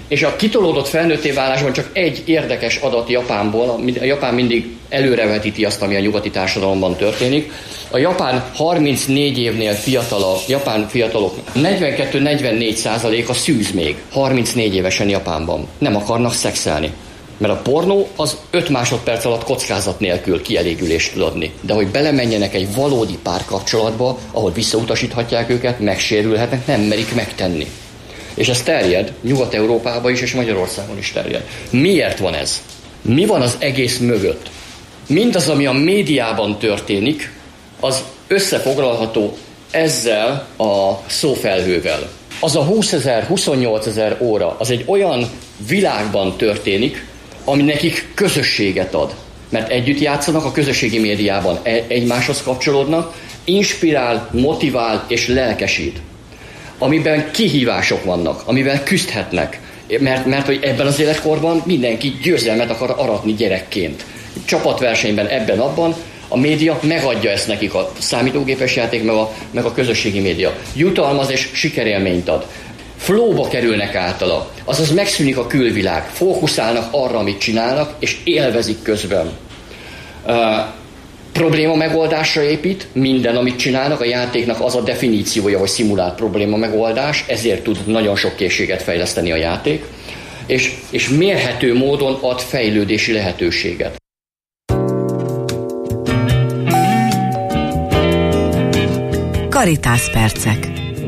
És a kitolódott felnőtté válásban csak egy érdekes adat Japánból, a Japán mindig előrevetíti azt, ami a nyugati társadalomban történik. A japán harmincnégy évnél fiatalabb, japán fiatalok negyvenkettő-negyvennégy százaléka szűz még, harmincnégy évesen Japánban. Nem akarnak szexelni. Mert a pornó az öt másodperc alatt kockázat nélkül kielégülést tud adni. De hogy belemenjenek egy valódi párkapcsolatba, ahol visszautasíthatják őket, megsérülhetnek, nem merik megtenni. És ez terjed, Nyugat-Európában is és Magyarországon is terjed. Miért van ez? Mi van az egész mögött? Mindaz, ami a médiában történik, az összefoglalható ezzel a szófelhővel. Az a húszezer, huszonnyolcezer óra, az egy olyan világban történik, ami nekik közösséget ad. Mert együtt játszanak a közösségi médiában, egymáshoz kapcsolódnak, inspirál, motivál és lelkesít. Amiben kihívások vannak, amivel küzdhetnek. Mert, mert hogy ebben az életkorban mindenki győzelmet akar aratni gyerekként. Csapatversenyben, ebben-abban a média megadja ezt nekik, a számítógépes játék, meg a, meg a közösségi média. Jutalmaz és sikerélményt ad. Flowba kerülnek általa, azaz megszűnik a külvilág, fókuszálnak arra, amit csinálnak, és élvezik közben. Uh, probléma megoldásra épít, minden, amit csinálnak, a játéknak az a definíciója, hogy szimulált probléma megoldás, ezért tud nagyon sok készséget fejleszteni a játék, és, és mérhető módon ad fejlődési lehetőséget. Caritas percek.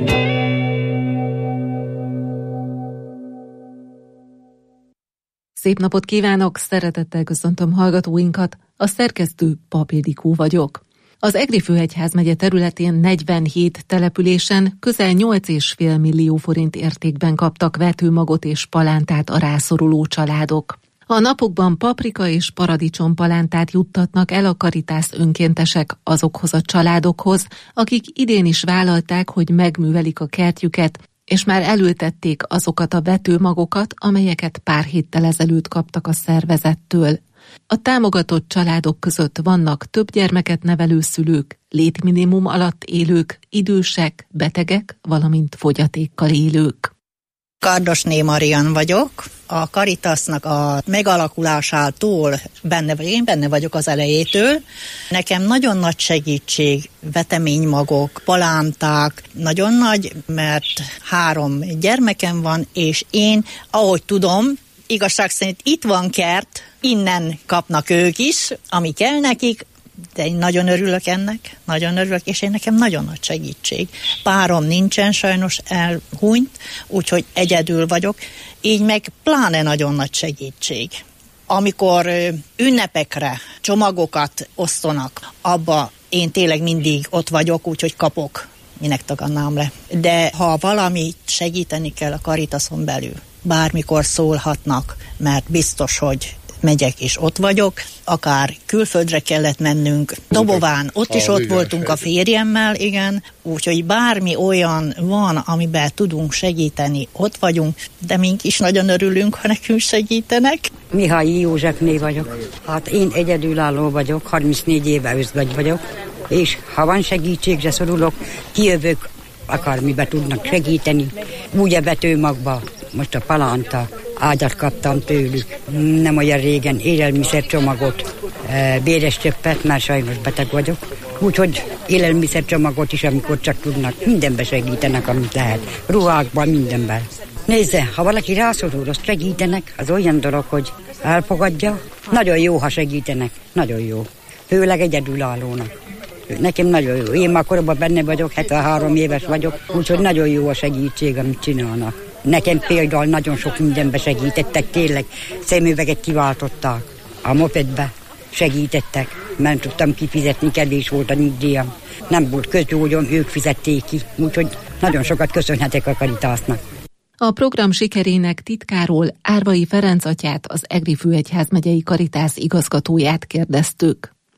Szép napot kívánok, szeretettel köszöntöm hallgatóinkat, a szerkesztő Pap Ildikó vagyok. Az Egri főegyházmegye területén negyvenhét településen közel nyolc egész öt millió forint értékben kaptak vetőmagot és palántát a rászoruló családok. A napokban paprika és paradicsom palántát juttatnak el a Caritas önkéntesek azokhoz a családokhoz, akik idén is vállalták, hogy megművelik a kertjüket, és már elültették azokat a vetőmagokat, amelyeket pár héttel ezelőtt kaptak a szervezettől. A támogatott családok között vannak több gyermeket nevelő szülők, létminimum alatt élők, idősek, betegek, valamint fogyatékkal élők. Kardosné Marian vagyok, a Caritasnak a megalakulásától benne vagyok, én benne vagyok az elejétől. Nekem nagyon nagy segítség, veteménymagok, palánták, nagyon nagy, mert három gyermekem van, és én, ahogy tudom, igazság szerint itt van kert, innen kapnak ők is, ami kell nekik, de én nagyon örülök ennek, nagyon örülök, és én nekem nagyon nagy segítség. Párom nincsen, sajnos elhunyt, úgyhogy egyedül vagyok, így meg pláne nagyon nagy segítség. Amikor ünnepekre csomagokat osztanak, abba én tényleg mindig ott vagyok, úgyhogy kapok, minek tagadnám le. De ha valamit segíteni kell a Caritason belül, bármikor szólhatnak, mert biztos, hogy megyek és ott vagyok, akár külföldre kellett mennünk, Dobován, ott is ott voltunk a férjemmel, igen, úgyhogy bármi olyan van, amiben tudunk segíteni, ott vagyunk, de mink is nagyon örülünk, ha nekünk segítenek. Mihály Józsefné vagyok. Hát én egyedülálló vagyok, harmincnégy éve özvegy vagyok, és ha van segítségre szorulok, kijövök, akármiben tudnak segíteni, úgy a vetőmagba, most a palánta, ágyat kaptam tőlük, nem olyan régen élelmiszercsomagot, béres csöppet, már sajnos beteg vagyok, úgyhogy élelmiszercsomagot is, amikor csak tudnak, mindenbe segítenek, amit lehet, ruhákban, mindenben. Nézze, ha valaki rászorul, azt segítenek, az olyan dolog, hogy elfogadja, nagyon jó, ha segítenek, nagyon jó, főleg egyedülállónak. Nekem nagyon jó, én már korban benne vagyok, hetvenhárom éves vagyok, úgyhogy nagyon jó a segítség, amit csinálnak. Nekem például nagyon sok mindenbe segítettek, tényleg szemüveget kiváltották, a mopedbe segítettek, mert tudtam kifizetni, kevés volt a nyugdíjam. Nem volt közgyógyom, ők fizették ki, úgyhogy nagyon sokat köszönhetek a Caritasnak. A program sikerének titkáról Árvai Ferenc atyát, az Egri főegyházmegyei Caritas igazgatóját kérdeztük.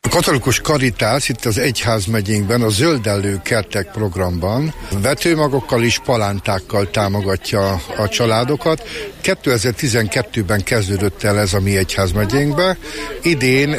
A katolikus Karitász itt az egyházmegyénkben a Zöldellő Kertek programban vetőmagokkal és palántákkal támogatja a családokat. kétezer-tizenkettőben kezdődött el ez a mi egyházmegyénkben. Idén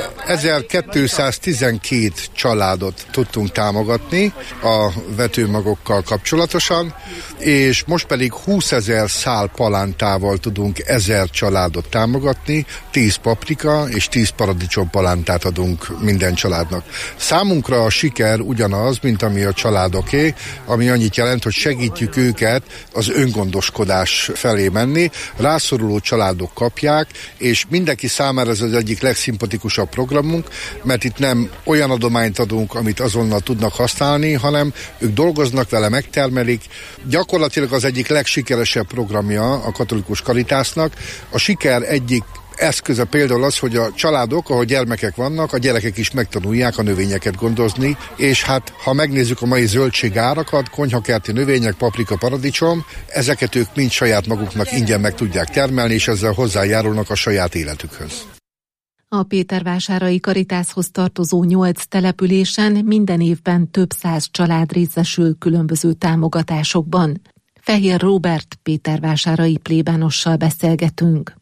ezerkétszáztizenkét családot tudtunk támogatni a vetőmagokkal kapcsolatosan, és most pedig húszezer szál palántával tudunk ezer családot támogatni, tíz paprika és tíz paradicsom palántát adunk minden családnak. Számunkra a siker ugyanaz, mint ami a családoké, ami annyit jelent, hogy segítjük őket az öngondoskodás felé menni, rászoruló családok kapják, és mindenki számára ez az egyik legszimpatikusabb programunk, mert itt nem olyan adományt adunk, amit azonnal tudnak használni, hanem ők dolgoznak vele, megtermelik. Gyakorlatilag az egyik legsikeresebb programja a katolikus Karitásznak. A siker egyik eszköze például az, hogy a családok, ahol gyermekek vannak, a gyerekek is megtanulják a növényeket gondozni, és hát ha megnézzük a mai zöldségárakat, konyhakerti növények, paprika, paradicsom, ezeket ők mind saját maguknak ingyen meg tudják termelni, és ezzel hozzájárulnak a saját életükhöz. A Pétervásárai Karitászhoz tartozó nyolc településen minden évben több száz család részesül különböző támogatásokban. Fehér Róbert Pétervásárai plébánossal beszélgetünk.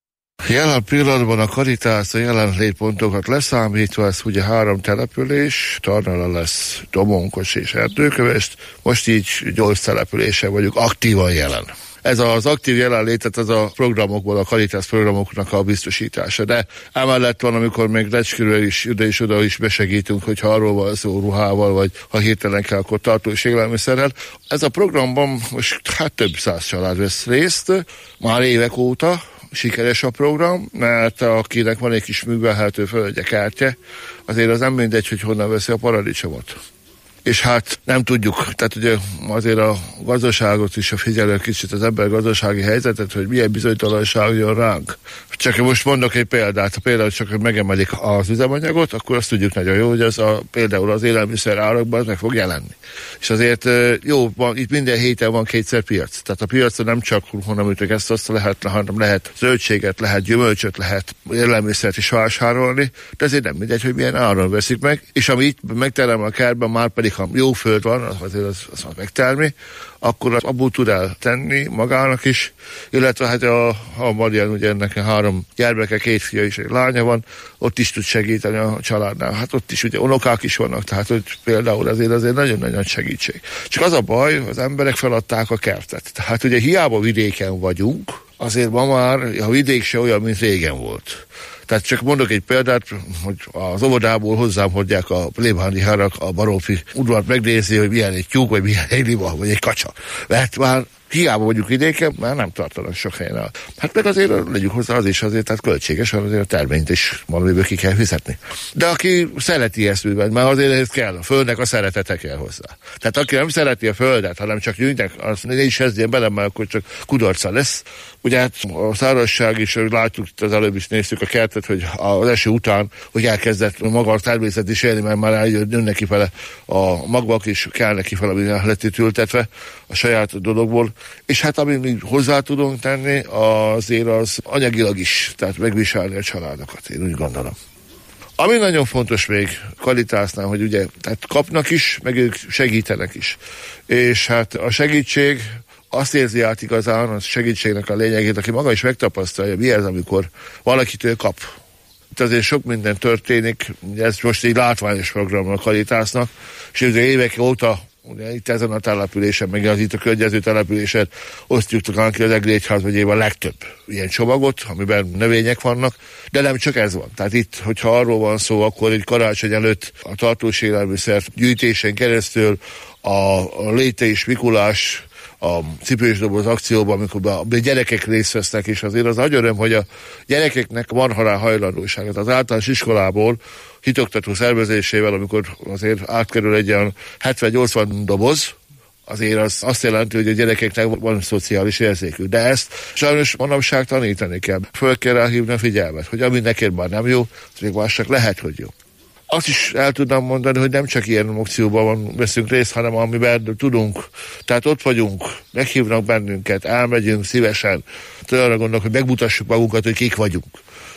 Jelen pillanatban a Karitász a jelenlétpontokat leszámítva, ez ugye három település, Tarnala lesz, Domonkos és Erdőkövesd, most így nyolc településen vagyunk aktívan jelen. Ez az aktív jelenlétet az a programokból, a Karitász programoknak a biztosítása. De emellett van, amikor még recskülről is, ide és oda is besegítünk, hogyha arról van szó ruhával, vagy ha hirtelen kell, akkor tartós élelmiszerrel. Ez a programban most hát több száz család vesz részt, már évek óta. Sikeres a program, mert akinek van egy kis művelhető földje, kertje, azért az nem mindegy, hogy honnan veszi a paradicsomot. És hát nem tudjuk, tehát ugye azért a gazdaságot is, a figyelő kicsit az ember gazdasági helyzetet, hogy milyen bizonytalanság jön ránk. Csak most mondok egy példát, ha például csak megemelik az üzemanyagot, akkor azt tudjuk nagyon jó, hogy az a, például az élelmiszer árakban meg fog jelenni. És azért jó, van, itt minden héten van kétszer piac. Tehát a piacon nem csak honnan ezt azt lehet, hanem lehet zöldséget, lehet gyümölcsöt, lehet élelmiszert is vásárolni, de azért nem mindegy, hogy milyen áron veszik meg, és ami itt megterem a kertben, már pedig ha jó föld van, azért az, az megtermi, akkor abból tud eltenni magának is, illetve hát a, a Marian, ugye nekem három gyermeke, két fia és egy lánya van, ott is tud segíteni a családnál. Hát ott is ugye unokák is vannak, tehát hogy például azért azért nagyon-nagyon segítség. Csak az a baj, az emberek feladták a kertet. Tehát ugye hiába vidéken vagyunk, azért ma már a vidék se olyan, mint régen volt. Tehát csak mondok egy példát, hogy az óvodából hozzám hordják a plébáni hárak a Barófi udvart megnézni, hogy milyen egy tyúk, vagy milyen egy liba, vagy egy kacsa. Mert már hiába vagyunk vidéken, már nem tartanak sok helyen el. Hát meg azért legyünk hozzá az is azért, tehát költséges, azért a terményt is valamiből ki kell fizetni. De aki szereti ezt művelni, mert azért ez kell, a földnek a szeretete kell hozzá. Tehát aki nem szereti a földet, hanem csak nyújtnak, azt ne is kezdjen bele, mert akkor csak kudarca lesz. Ugye hát a szárazság is, látjuk, az előbb is néztük a kertet, hogy az eső után, hogy elkezdett maga a természet is élni, mert már eljön neki fele a magvak is, kell neki fele, ami lett itt ültetve a saját dologból. És hát amit mi hozzá tudunk tenni, azért az anyagilag is, tehát megviselni a családokat, én úgy gondolom. Ami nagyon fontos még Karitásznál, hogy ugye tehát kapnak is, meg ők segítenek is. És hát a segítség azt érzi át igazán, a segítségnek a lényegét, aki maga is megtapasztalja, mi ez, amikor valakitől kap. Itt azért sok minden történik, ez most egy látványos program a Karitásnak, és ez évek óta ugye itt ezen a településen, meg az itt a környező településen osztjuk ki az Egri Egyházmegyében a legtöbb ilyen csomagot, amiben növények vannak, de nem csak ez van. Tehát itt, hogyha arról van szó, akkor egy karácsony előtt a tartós élelmiszer gyűjtésen keresztül a, a Léte és Mikulás, a cipős doboz akcióban, amikor a gyerekek részt vesznek, és azért az nagy öröm, hogy a gyerekeknek van halál hajlandóságot. Az általános iskolából hitoktató szervezésével, amikor azért átkerül egy olyan hetven-nyolcvan doboz, azért az azt jelenti, hogy a gyerekeknek van szociális érzékük. De ezt sajnos manapság tanítani kell. Föl kell ráhívni a figyelmet, hogy ami neked már nem jó, az még másnak lehet, hogy jó. Azt is el tudnám mondani, hogy nem csak ilyen akcióban veszünk részt, hanem amiben tudunk. Tehát ott vagyunk, meghívnak bennünket, elmegyünk szívesen. Arra gondolok, hogy megmutassuk magunkat, hogy kik vagyunk.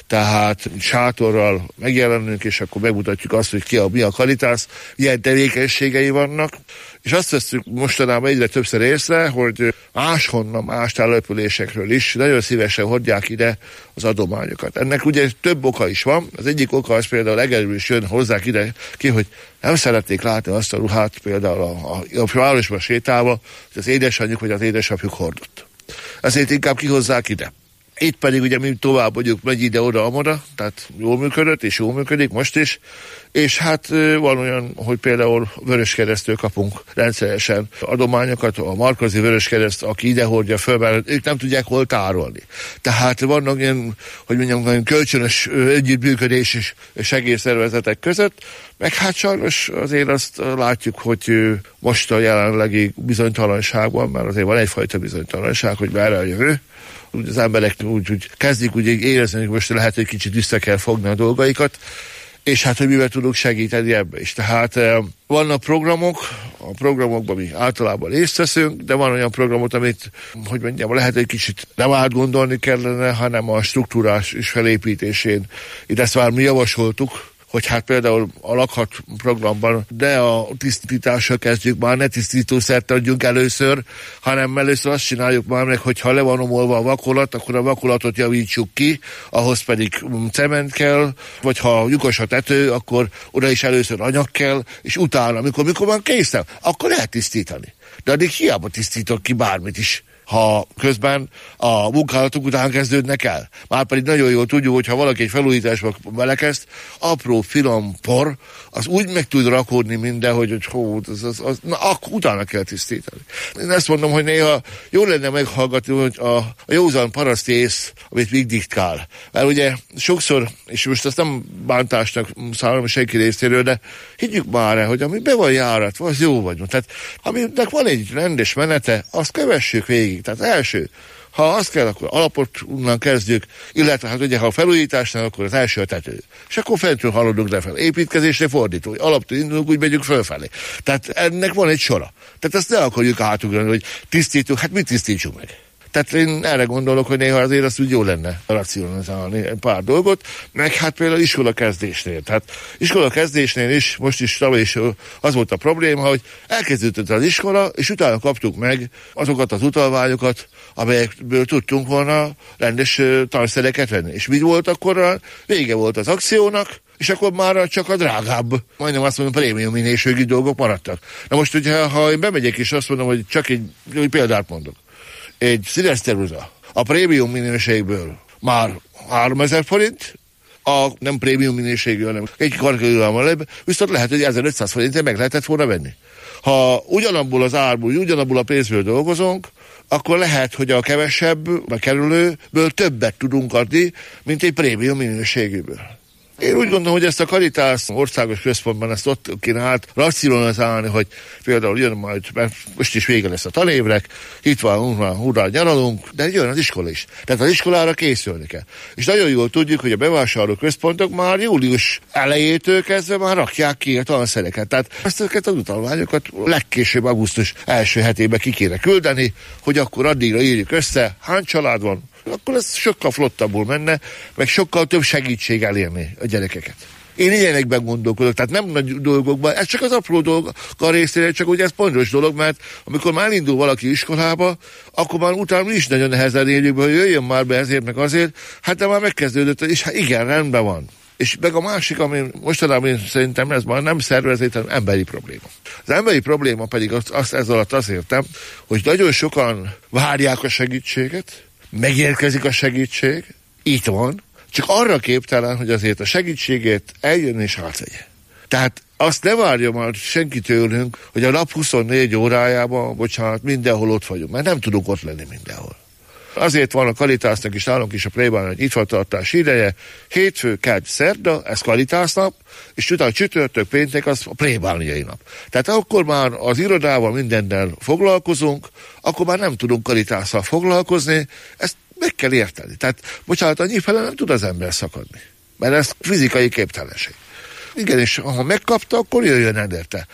tehát sátorral megjelenünk, és akkor megmutatjuk azt, hogy ki a, mi a Caritas, milyen tevékenységei vannak, és azt veszünk mostanában egyre többször észre, hogy máshonnan, más településekről is nagyon szívesen hordják ide az adományokat. Ennek ugye több oka is van. Az egyik oka az például Egerről is jön hozzák ide ki, hogy nem szeretnék látni azt a ruhát például a, a, a városban sétálva, hogy az édesanyjuk vagy az édesapjuk hordott. Ezért inkább kihozzák ide. Itt pedig ugye mi tovább vagyunk, megy ide-oda-amoda, tehát jól működött, és jól működik most is, és hát van olyan, hogy például Vöröskeresztől kapunk rendszeresen adományokat, a Markozi Vöröskereszt, aki ide hordja föl, mert ők nem tudják hol tárolni. Tehát vannak ilyen, hogy mondjam, olyan kölcsönös együttműködés és segélyszervezetek között, meg hát sajnos azért azt látjuk, hogy most a jelenlegi bizonytalanságban, mert azért van egyfajta bizonytalanság, hogy merre a jövő, az emberek úgy, úgy kezdik úgy érezni, hogy most lehet, hogy kicsit vissza kell fogni a dolgaikat, és hát, hogy mivel tudunk segíteni ebbe is. Tehát vannak programok, a programokban mi általában részt veszünk, de van olyan programot, amit, hogy mondjam, lehet, hogy kicsit nem átgondolni kellene, hanem a struktúrás és felépítésén. Itt ezt már mi javasoltuk, hogy hát például a lakhat programban de a tisztítással kezdjük már, ne tisztítószert adjunk először, hanem először azt csináljuk már meg, hogyha le van omolva a vakolat, akkor a vakolatot javítsuk ki, ahhoz pedig cement kell, vagy ha lyukos a tető, akkor oda is először anyag kell, és utána, amikor, amikor van készen, akkor lehet tisztítani. De addig hiába tisztítok ki bármit is, ha közben a munkálatok után kezdődnek el. Márpedig nagyon jól tudjuk, hogy ha valaki egy felújításba belekezd, apró, finom por, az úgy meg tud rakódni minden, hogy, hogy hó, az, az, az, na, akkor utána kell tisztítani. Én ezt mondom, hogy néha jó lenne meghallgatni, hogy a, a józan paraszti ész, amit még diktál. Mert ugye sokszor, és most azt nem bántásnak szállom senki részéről, de higgyük már el, hogy ami be van járatva, az jó vagyunk. Tehát aminek van egy rendes menete, azt kövessük végig. Tehát első, ha azt kell, akkor alapot onnan kezdjük, illetve hát ugye, ha a felújításnál, akkor az első a tető. És akkor fentről haladunk lefelé. Építkezésre fordító, hogy alaptól indulunk, úgy megyünk fölfelé. Tehát ennek van egy sora. Tehát ezt ne akarjuk átugrani, hogy tisztítunk, hát mit tisztítsunk meg? Tehát én erre gondolok, hogy néha azért azt úgy jó lenne racionalizálni pár dolgot, meg hát például iskola kezdésnél. Tehát iskola kezdésnél is, most is tavaly is az volt a probléma, hogy elkezdődött az iskola, és utána kaptuk meg azokat az utalványokat, amelyekből tudtunk volna rendes tanszereket venni. És mi volt akkor? A vége volt az akciónak, és akkor már csak a drágább, majdnem azt mondom, prémium minőségű dolgok maradtak. Na most, ugye, ha én bemegyek és azt mondom, hogy csak egy, egy példát mondok, egy szilveszteruza a prémium minőségből már háromezer forint, a nem prémium minőségű, hanem egy karikatúrával lebb, viszont lehet, hogy ezerötszáz forintért meg lehetett volna venni. Ha ugyanabból az árból, ugyanabból a pénzből dolgozunk, akkor lehet, hogy a kevesebb, a kerülőből többet tudunk adni, mint egy prémium minőségűből. Én úgy gondolom, hogy ezt a Caritas országos központban ezt ott kéne át racionalizálni, hogy például jön majd, mert most is vége lesz a tanévnek, itt van, van hurrá, nyaralunk, de jön az iskola is. Tehát az iskolára készülni kell. És nagyon jól tudjuk, hogy a bevásárló központok már július elejétől kezdve már rakják ki a tanszereket. Tehát ezeket az utalványokat legkésőbb augusztus első hetében ki kéne küldeni, hogy akkor addigra írjuk össze, hány család van, akkor ez sokkal flottabbul menne, meg sokkal több segítség elérni a gyerekeket. Én ilyenekben gondolkodok, tehát nem nagy dolgokban, ez csak az apró dolog a részére, csak ugye ez pontos dolog, mert amikor már indul valaki iskolába, akkor már utána is nagyon nehezen érjük be, hogy jöjjön már be ezért, meg azért, hát de már megkezdődött, és hát igen, rendben van. És meg a másik, ami mostanában én szerintem ez már nem szervezet, hanem emberi probléma. Az emberi probléma pedig azt, azt ez alatt azt értem, hogy nagyon sokan várják a segítséget, megérkezik a segítség, itt van, csak arra képtelen, hogy azért a segítségét eljön és átvegye. Tehát azt ne várja már senki tőlünk, hogy a nap huszonnégy órájában, bocsánat, mindenhol ott vagyunk, mert nem tudunk ott lenni mindenhol. Azért van a Caritasnak is, nálunk is a plébánon egy nyitvatartási ideje, hétfő, kedd, szerda, ez Caritas nap, és utána csütörtök, péntek, az a plébániai nap. Tehát akkor már az irodával mindennel foglalkozunk, akkor már nem tudunk Caritassal foglalkozni, ezt meg kell érteni. Tehát, bocsánat, annyi fele nem tud az ember szakadni, mert ez fizikai képtelenség. Igen, és ha megkapta, akkor jöjjön el érte.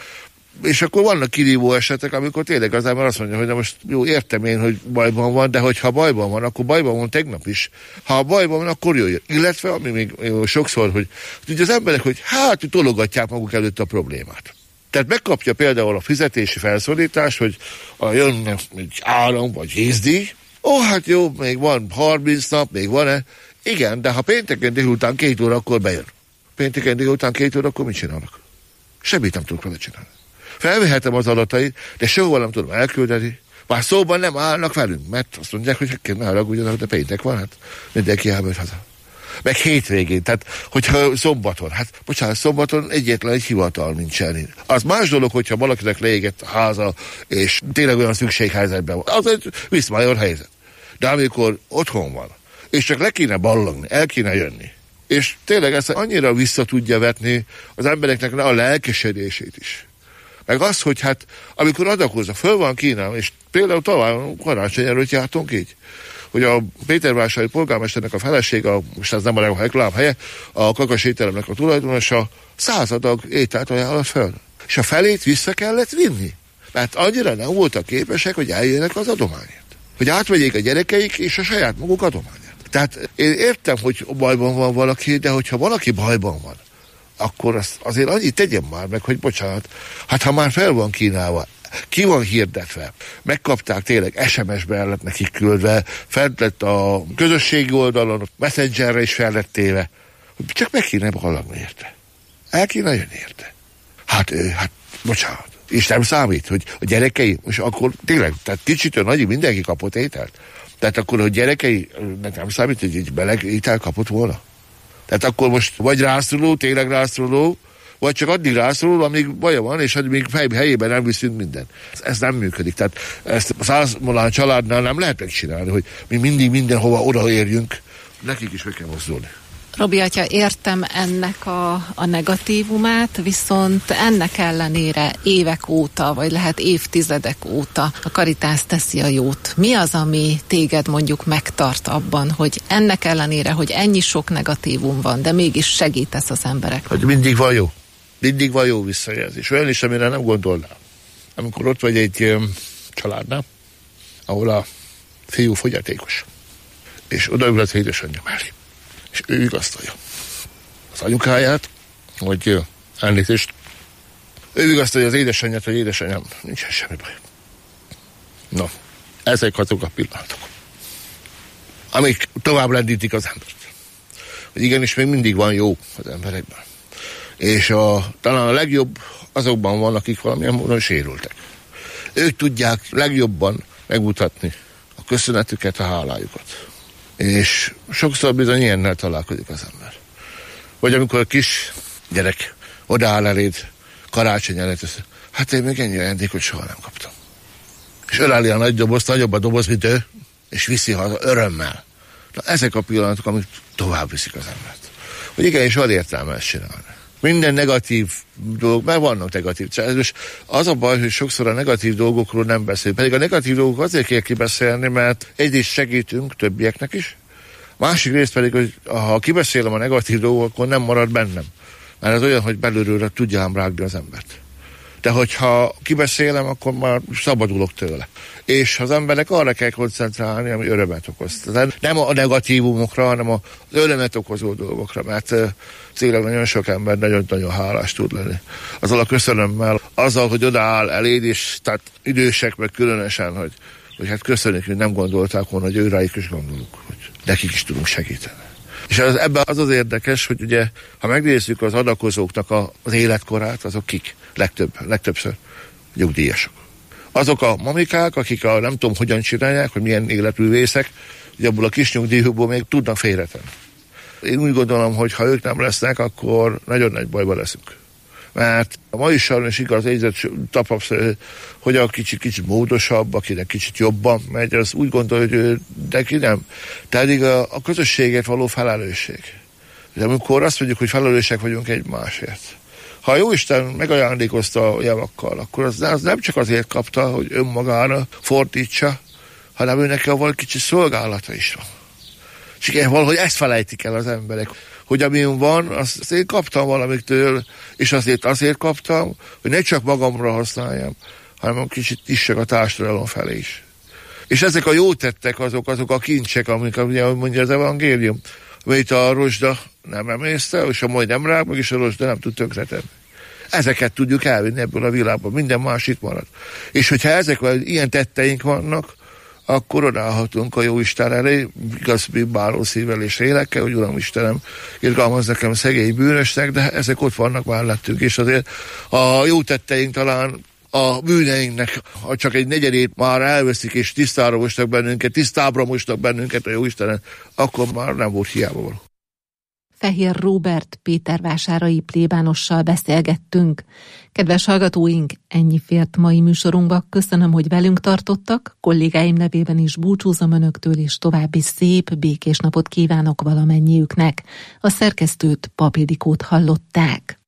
És akkor vannak kirívó esetek, amikor tényleg az ember azt mondja, hogy de most jó, értem én, hogy bajban van, de hogyha bajban van, akkor bajban van tegnap is. Ha bajban van, akkor jöjjön. Illetve, ami még sokszor, hogy ugye az emberek, hogy hát tologatják maguk előtt a problémát. Tehát megkapja például a fizetési felszólítás, hogy a jönne egy áram vagy vízdíj. Ó, hát jó, még van harminc nap, még van-e? Igen, de ha pénteken délután két óra, akkor bejön. Pénteken délután két óra, akkor mit csinálnak? Semmit nem tudok vele csinálni. Felvehetem az adatait, de sehova nem tudom elküldeni. Már szóban nem állnak velünk, mert azt mondják, hogy ne haragudjanak, de péntek van, hát mindenki elmegy haza. Meg hétvégén, tehát hogyha szombaton, hát bocsánat, szombaton egyetlen egy hivatal nincsen. Az más dolog, hogyha valakinek leégett a háza, és tényleg olyan szükséghelyzetben van. Az egy viszmajor helyzet. De amikor otthon van, és csak le kéne ballagni, el kéne jönni, és tényleg ezt annyira vissza tudja vetni az embereknek a lelkesedését is. Meg az, hogy hát, amikor adakozza, föl van kínálva, és például talán karácsony előtt jártunk így, hogy a Pétervásári polgármesternek a felesége, most ez nem a reklám helye, a kakas étteremnek a tulajdonosa száz adag ételt ajánlott fel. És a felét vissza kellett vinni. Mert annyira nem voltak képesek, hogy eljönnek az adományért. Hogy átvegyék a gyerekeik és a saját maguk adományát. Tehát én értem, hogy bajban van valaki, de hogyha valaki bajban van, akkor azt azért annyit tegyen már meg, hogy bocsánat, hát ha már fel van kínálva, ki van hirdetve, megkapták tényleg es em es-be lett nekik küldve, fent lett a közösségi oldalon, messengerre is fel lett téve, csak meg kéne ballagni érte. El kéne jönni érte. Hát, hát, bocsánat. És nem számít, hogy a gyerekei, és akkor tényleg, tehát kicsit nagyi mindenki kapott ételt. Tehát akkor, hogy gyerekei, nem számít, hogy egy meleg étel kapott volna. Tehát akkor most vagy rászoruló, tényleg rászoruló, vagy csak addig rászorul, amíg baja van, és addig még helyében nem viszünk minden. Ez, ez nem működik. Tehát ezt a százmolán családnál nem lehet megcsinálni, hogy mi mindig mindenhova odaérjünk. Nekik is meg kell mozdulni. Robi atya, értem ennek a, a negatívumát, viszont ennek ellenére évek óta, vagy lehet évtizedek óta a Caritas teszi a jót. Mi az, ami téged mondjuk megtart abban, hogy ennek ellenére, hogy ennyi sok negatívum van, de mégis segítesz az emberek? Hogy mindig van jó. Mindig van jó visszajelzés. Olyan is, amire nem gondolnám. Amikor ott vagy egy um, családnál, ahol a fiú fogyatékos, és odaül az édesanyja mellé, és ő vigasztalja az anyukáját, hogy elnézést, ő vigasztalja az édesanyját, hogy édesanyám, nincsen semmi baj. Na, ezek azok a pillanatok, amik tovább lendítik az embert. Hogy igenis még mindig van jó az emberekben. És a, talán a legjobb azokban van, akik valamilyen módon sérültek. Ők tudják legjobban megmutatni a köszönetüket, a hálájukat. És sokszor bizony ilyennel találkozik az ember. Vagy amikor a kis gyerek odaáll eléd karácsony előtt, hát én még ennyi ajándékot soha nem kaptam. És öleli a nagy dobozt, nagyobb a doboz, mint ő, és viszi haza örömmel. Na, ezek a pillanatok, amik tovább viszik az embert. Hogy igenis van értelme ezt csinálni. Minden negatív dolog, mert vannak negatív. És az a baj, hogy sokszor a negatív dolgokról nem beszél. Pedig a negatív dolgok azért kell kibeszélni, mert egyrészt segítünk többieknek is, másik részt pedig, hogy ha kibeszélem a negatív dolgok, akkor nem marad bennem. Mert ez olyan, hogy belülről tudja rágni az embert. De hogyha kibeszélem, akkor már szabadulok tőle. És az embernek arra kell koncentrálni, ami örömet okoz. Nem a negatívumokra, hanem az örömet okozó dolgokra, mert tényleg nagyon sok ember nagyon-nagyon hálás tud lenni. Azzal a köszönömmel, azzal, hogy odaáll eléd, és tehát idősek meg különösen, hogy, hogy hát köszönjük, hogy nem gondolták volna, hogy őrájuk is gondolunk, hogy nekik is tudunk segíteni. És az, ebben az az érdekes, hogy ugye, ha megnézzük az adakozóknak a, az életkorát, azok kik? Legtöbb, legtöbbször nyugdíjasok. Azok a mamikák, akik a, nem tudom, hogyan csinálják, hogy milyen életművészek, hogy abból a kis nyugdíjukból még tudnak félretenni. Én úgy gondolom, hogy ha ők nem lesznek, akkor nagyon nagy bajba leszünk. Mert ma is sajnos igaz, egyzet tapasztal, hogy a kicsit, kicsit módosabb, akinek kicsit jobban megy, az úgy gondolja, hogy ő, de ki nem. Tehát a, a közösségért való felelősség. De amikor azt mondjuk, hogy felelősek vagyunk egymásért. Ha a Jóisten megajándékozta a javakkal, akkor az, az nem csak azért kapta, hogy önmagára fordítsa, hanem őnek valami kicsi szolgálata is van. És igen, valahogy ezt felejtik el az emberek, hogy amin van, azt én kaptam valamiktől, és azért azért kaptam, hogy ne csak magamra használjam, hanem kicsit issak a társadalom felé is. És ezek a jó tettek azok, azok a kincsek, amik, ahogy mondja az evangélium, amit a rozsda nem emészte, és a majd nem rák, meg is a rozsda nem tud tönkretenni. Ezeket tudjuk elvinni ebből a világban, minden más itt marad. És hogyha ezek ilyen tetteink vannak, akkor odaállhatunk a Jóisten elé, igaz, báló szívvel és lélekkel, hogy Uram Istenem, irgalmaz nekem szegény bűnösnek, de ezek ott vannak mellettünk, és azért a jó tetteink talán a bűneinknek, ha csak egy negyedét már elveszik, és tisztára mostak bennünket, tisztábbra mostak bennünket a Jóistenen, akkor már nem volt hiába való. Fehér Róbert pétervásárai plébánossal beszélgettünk. Kedves hallgatóink, ennyi fért mai műsorunkba. Köszönöm, hogy velünk tartottak. Kollégáim nevében is búcsúzom önöktől, és további szép, békés napot kívánok valamennyiüknek. A szerkesztőt, Pap Ildikót hallották.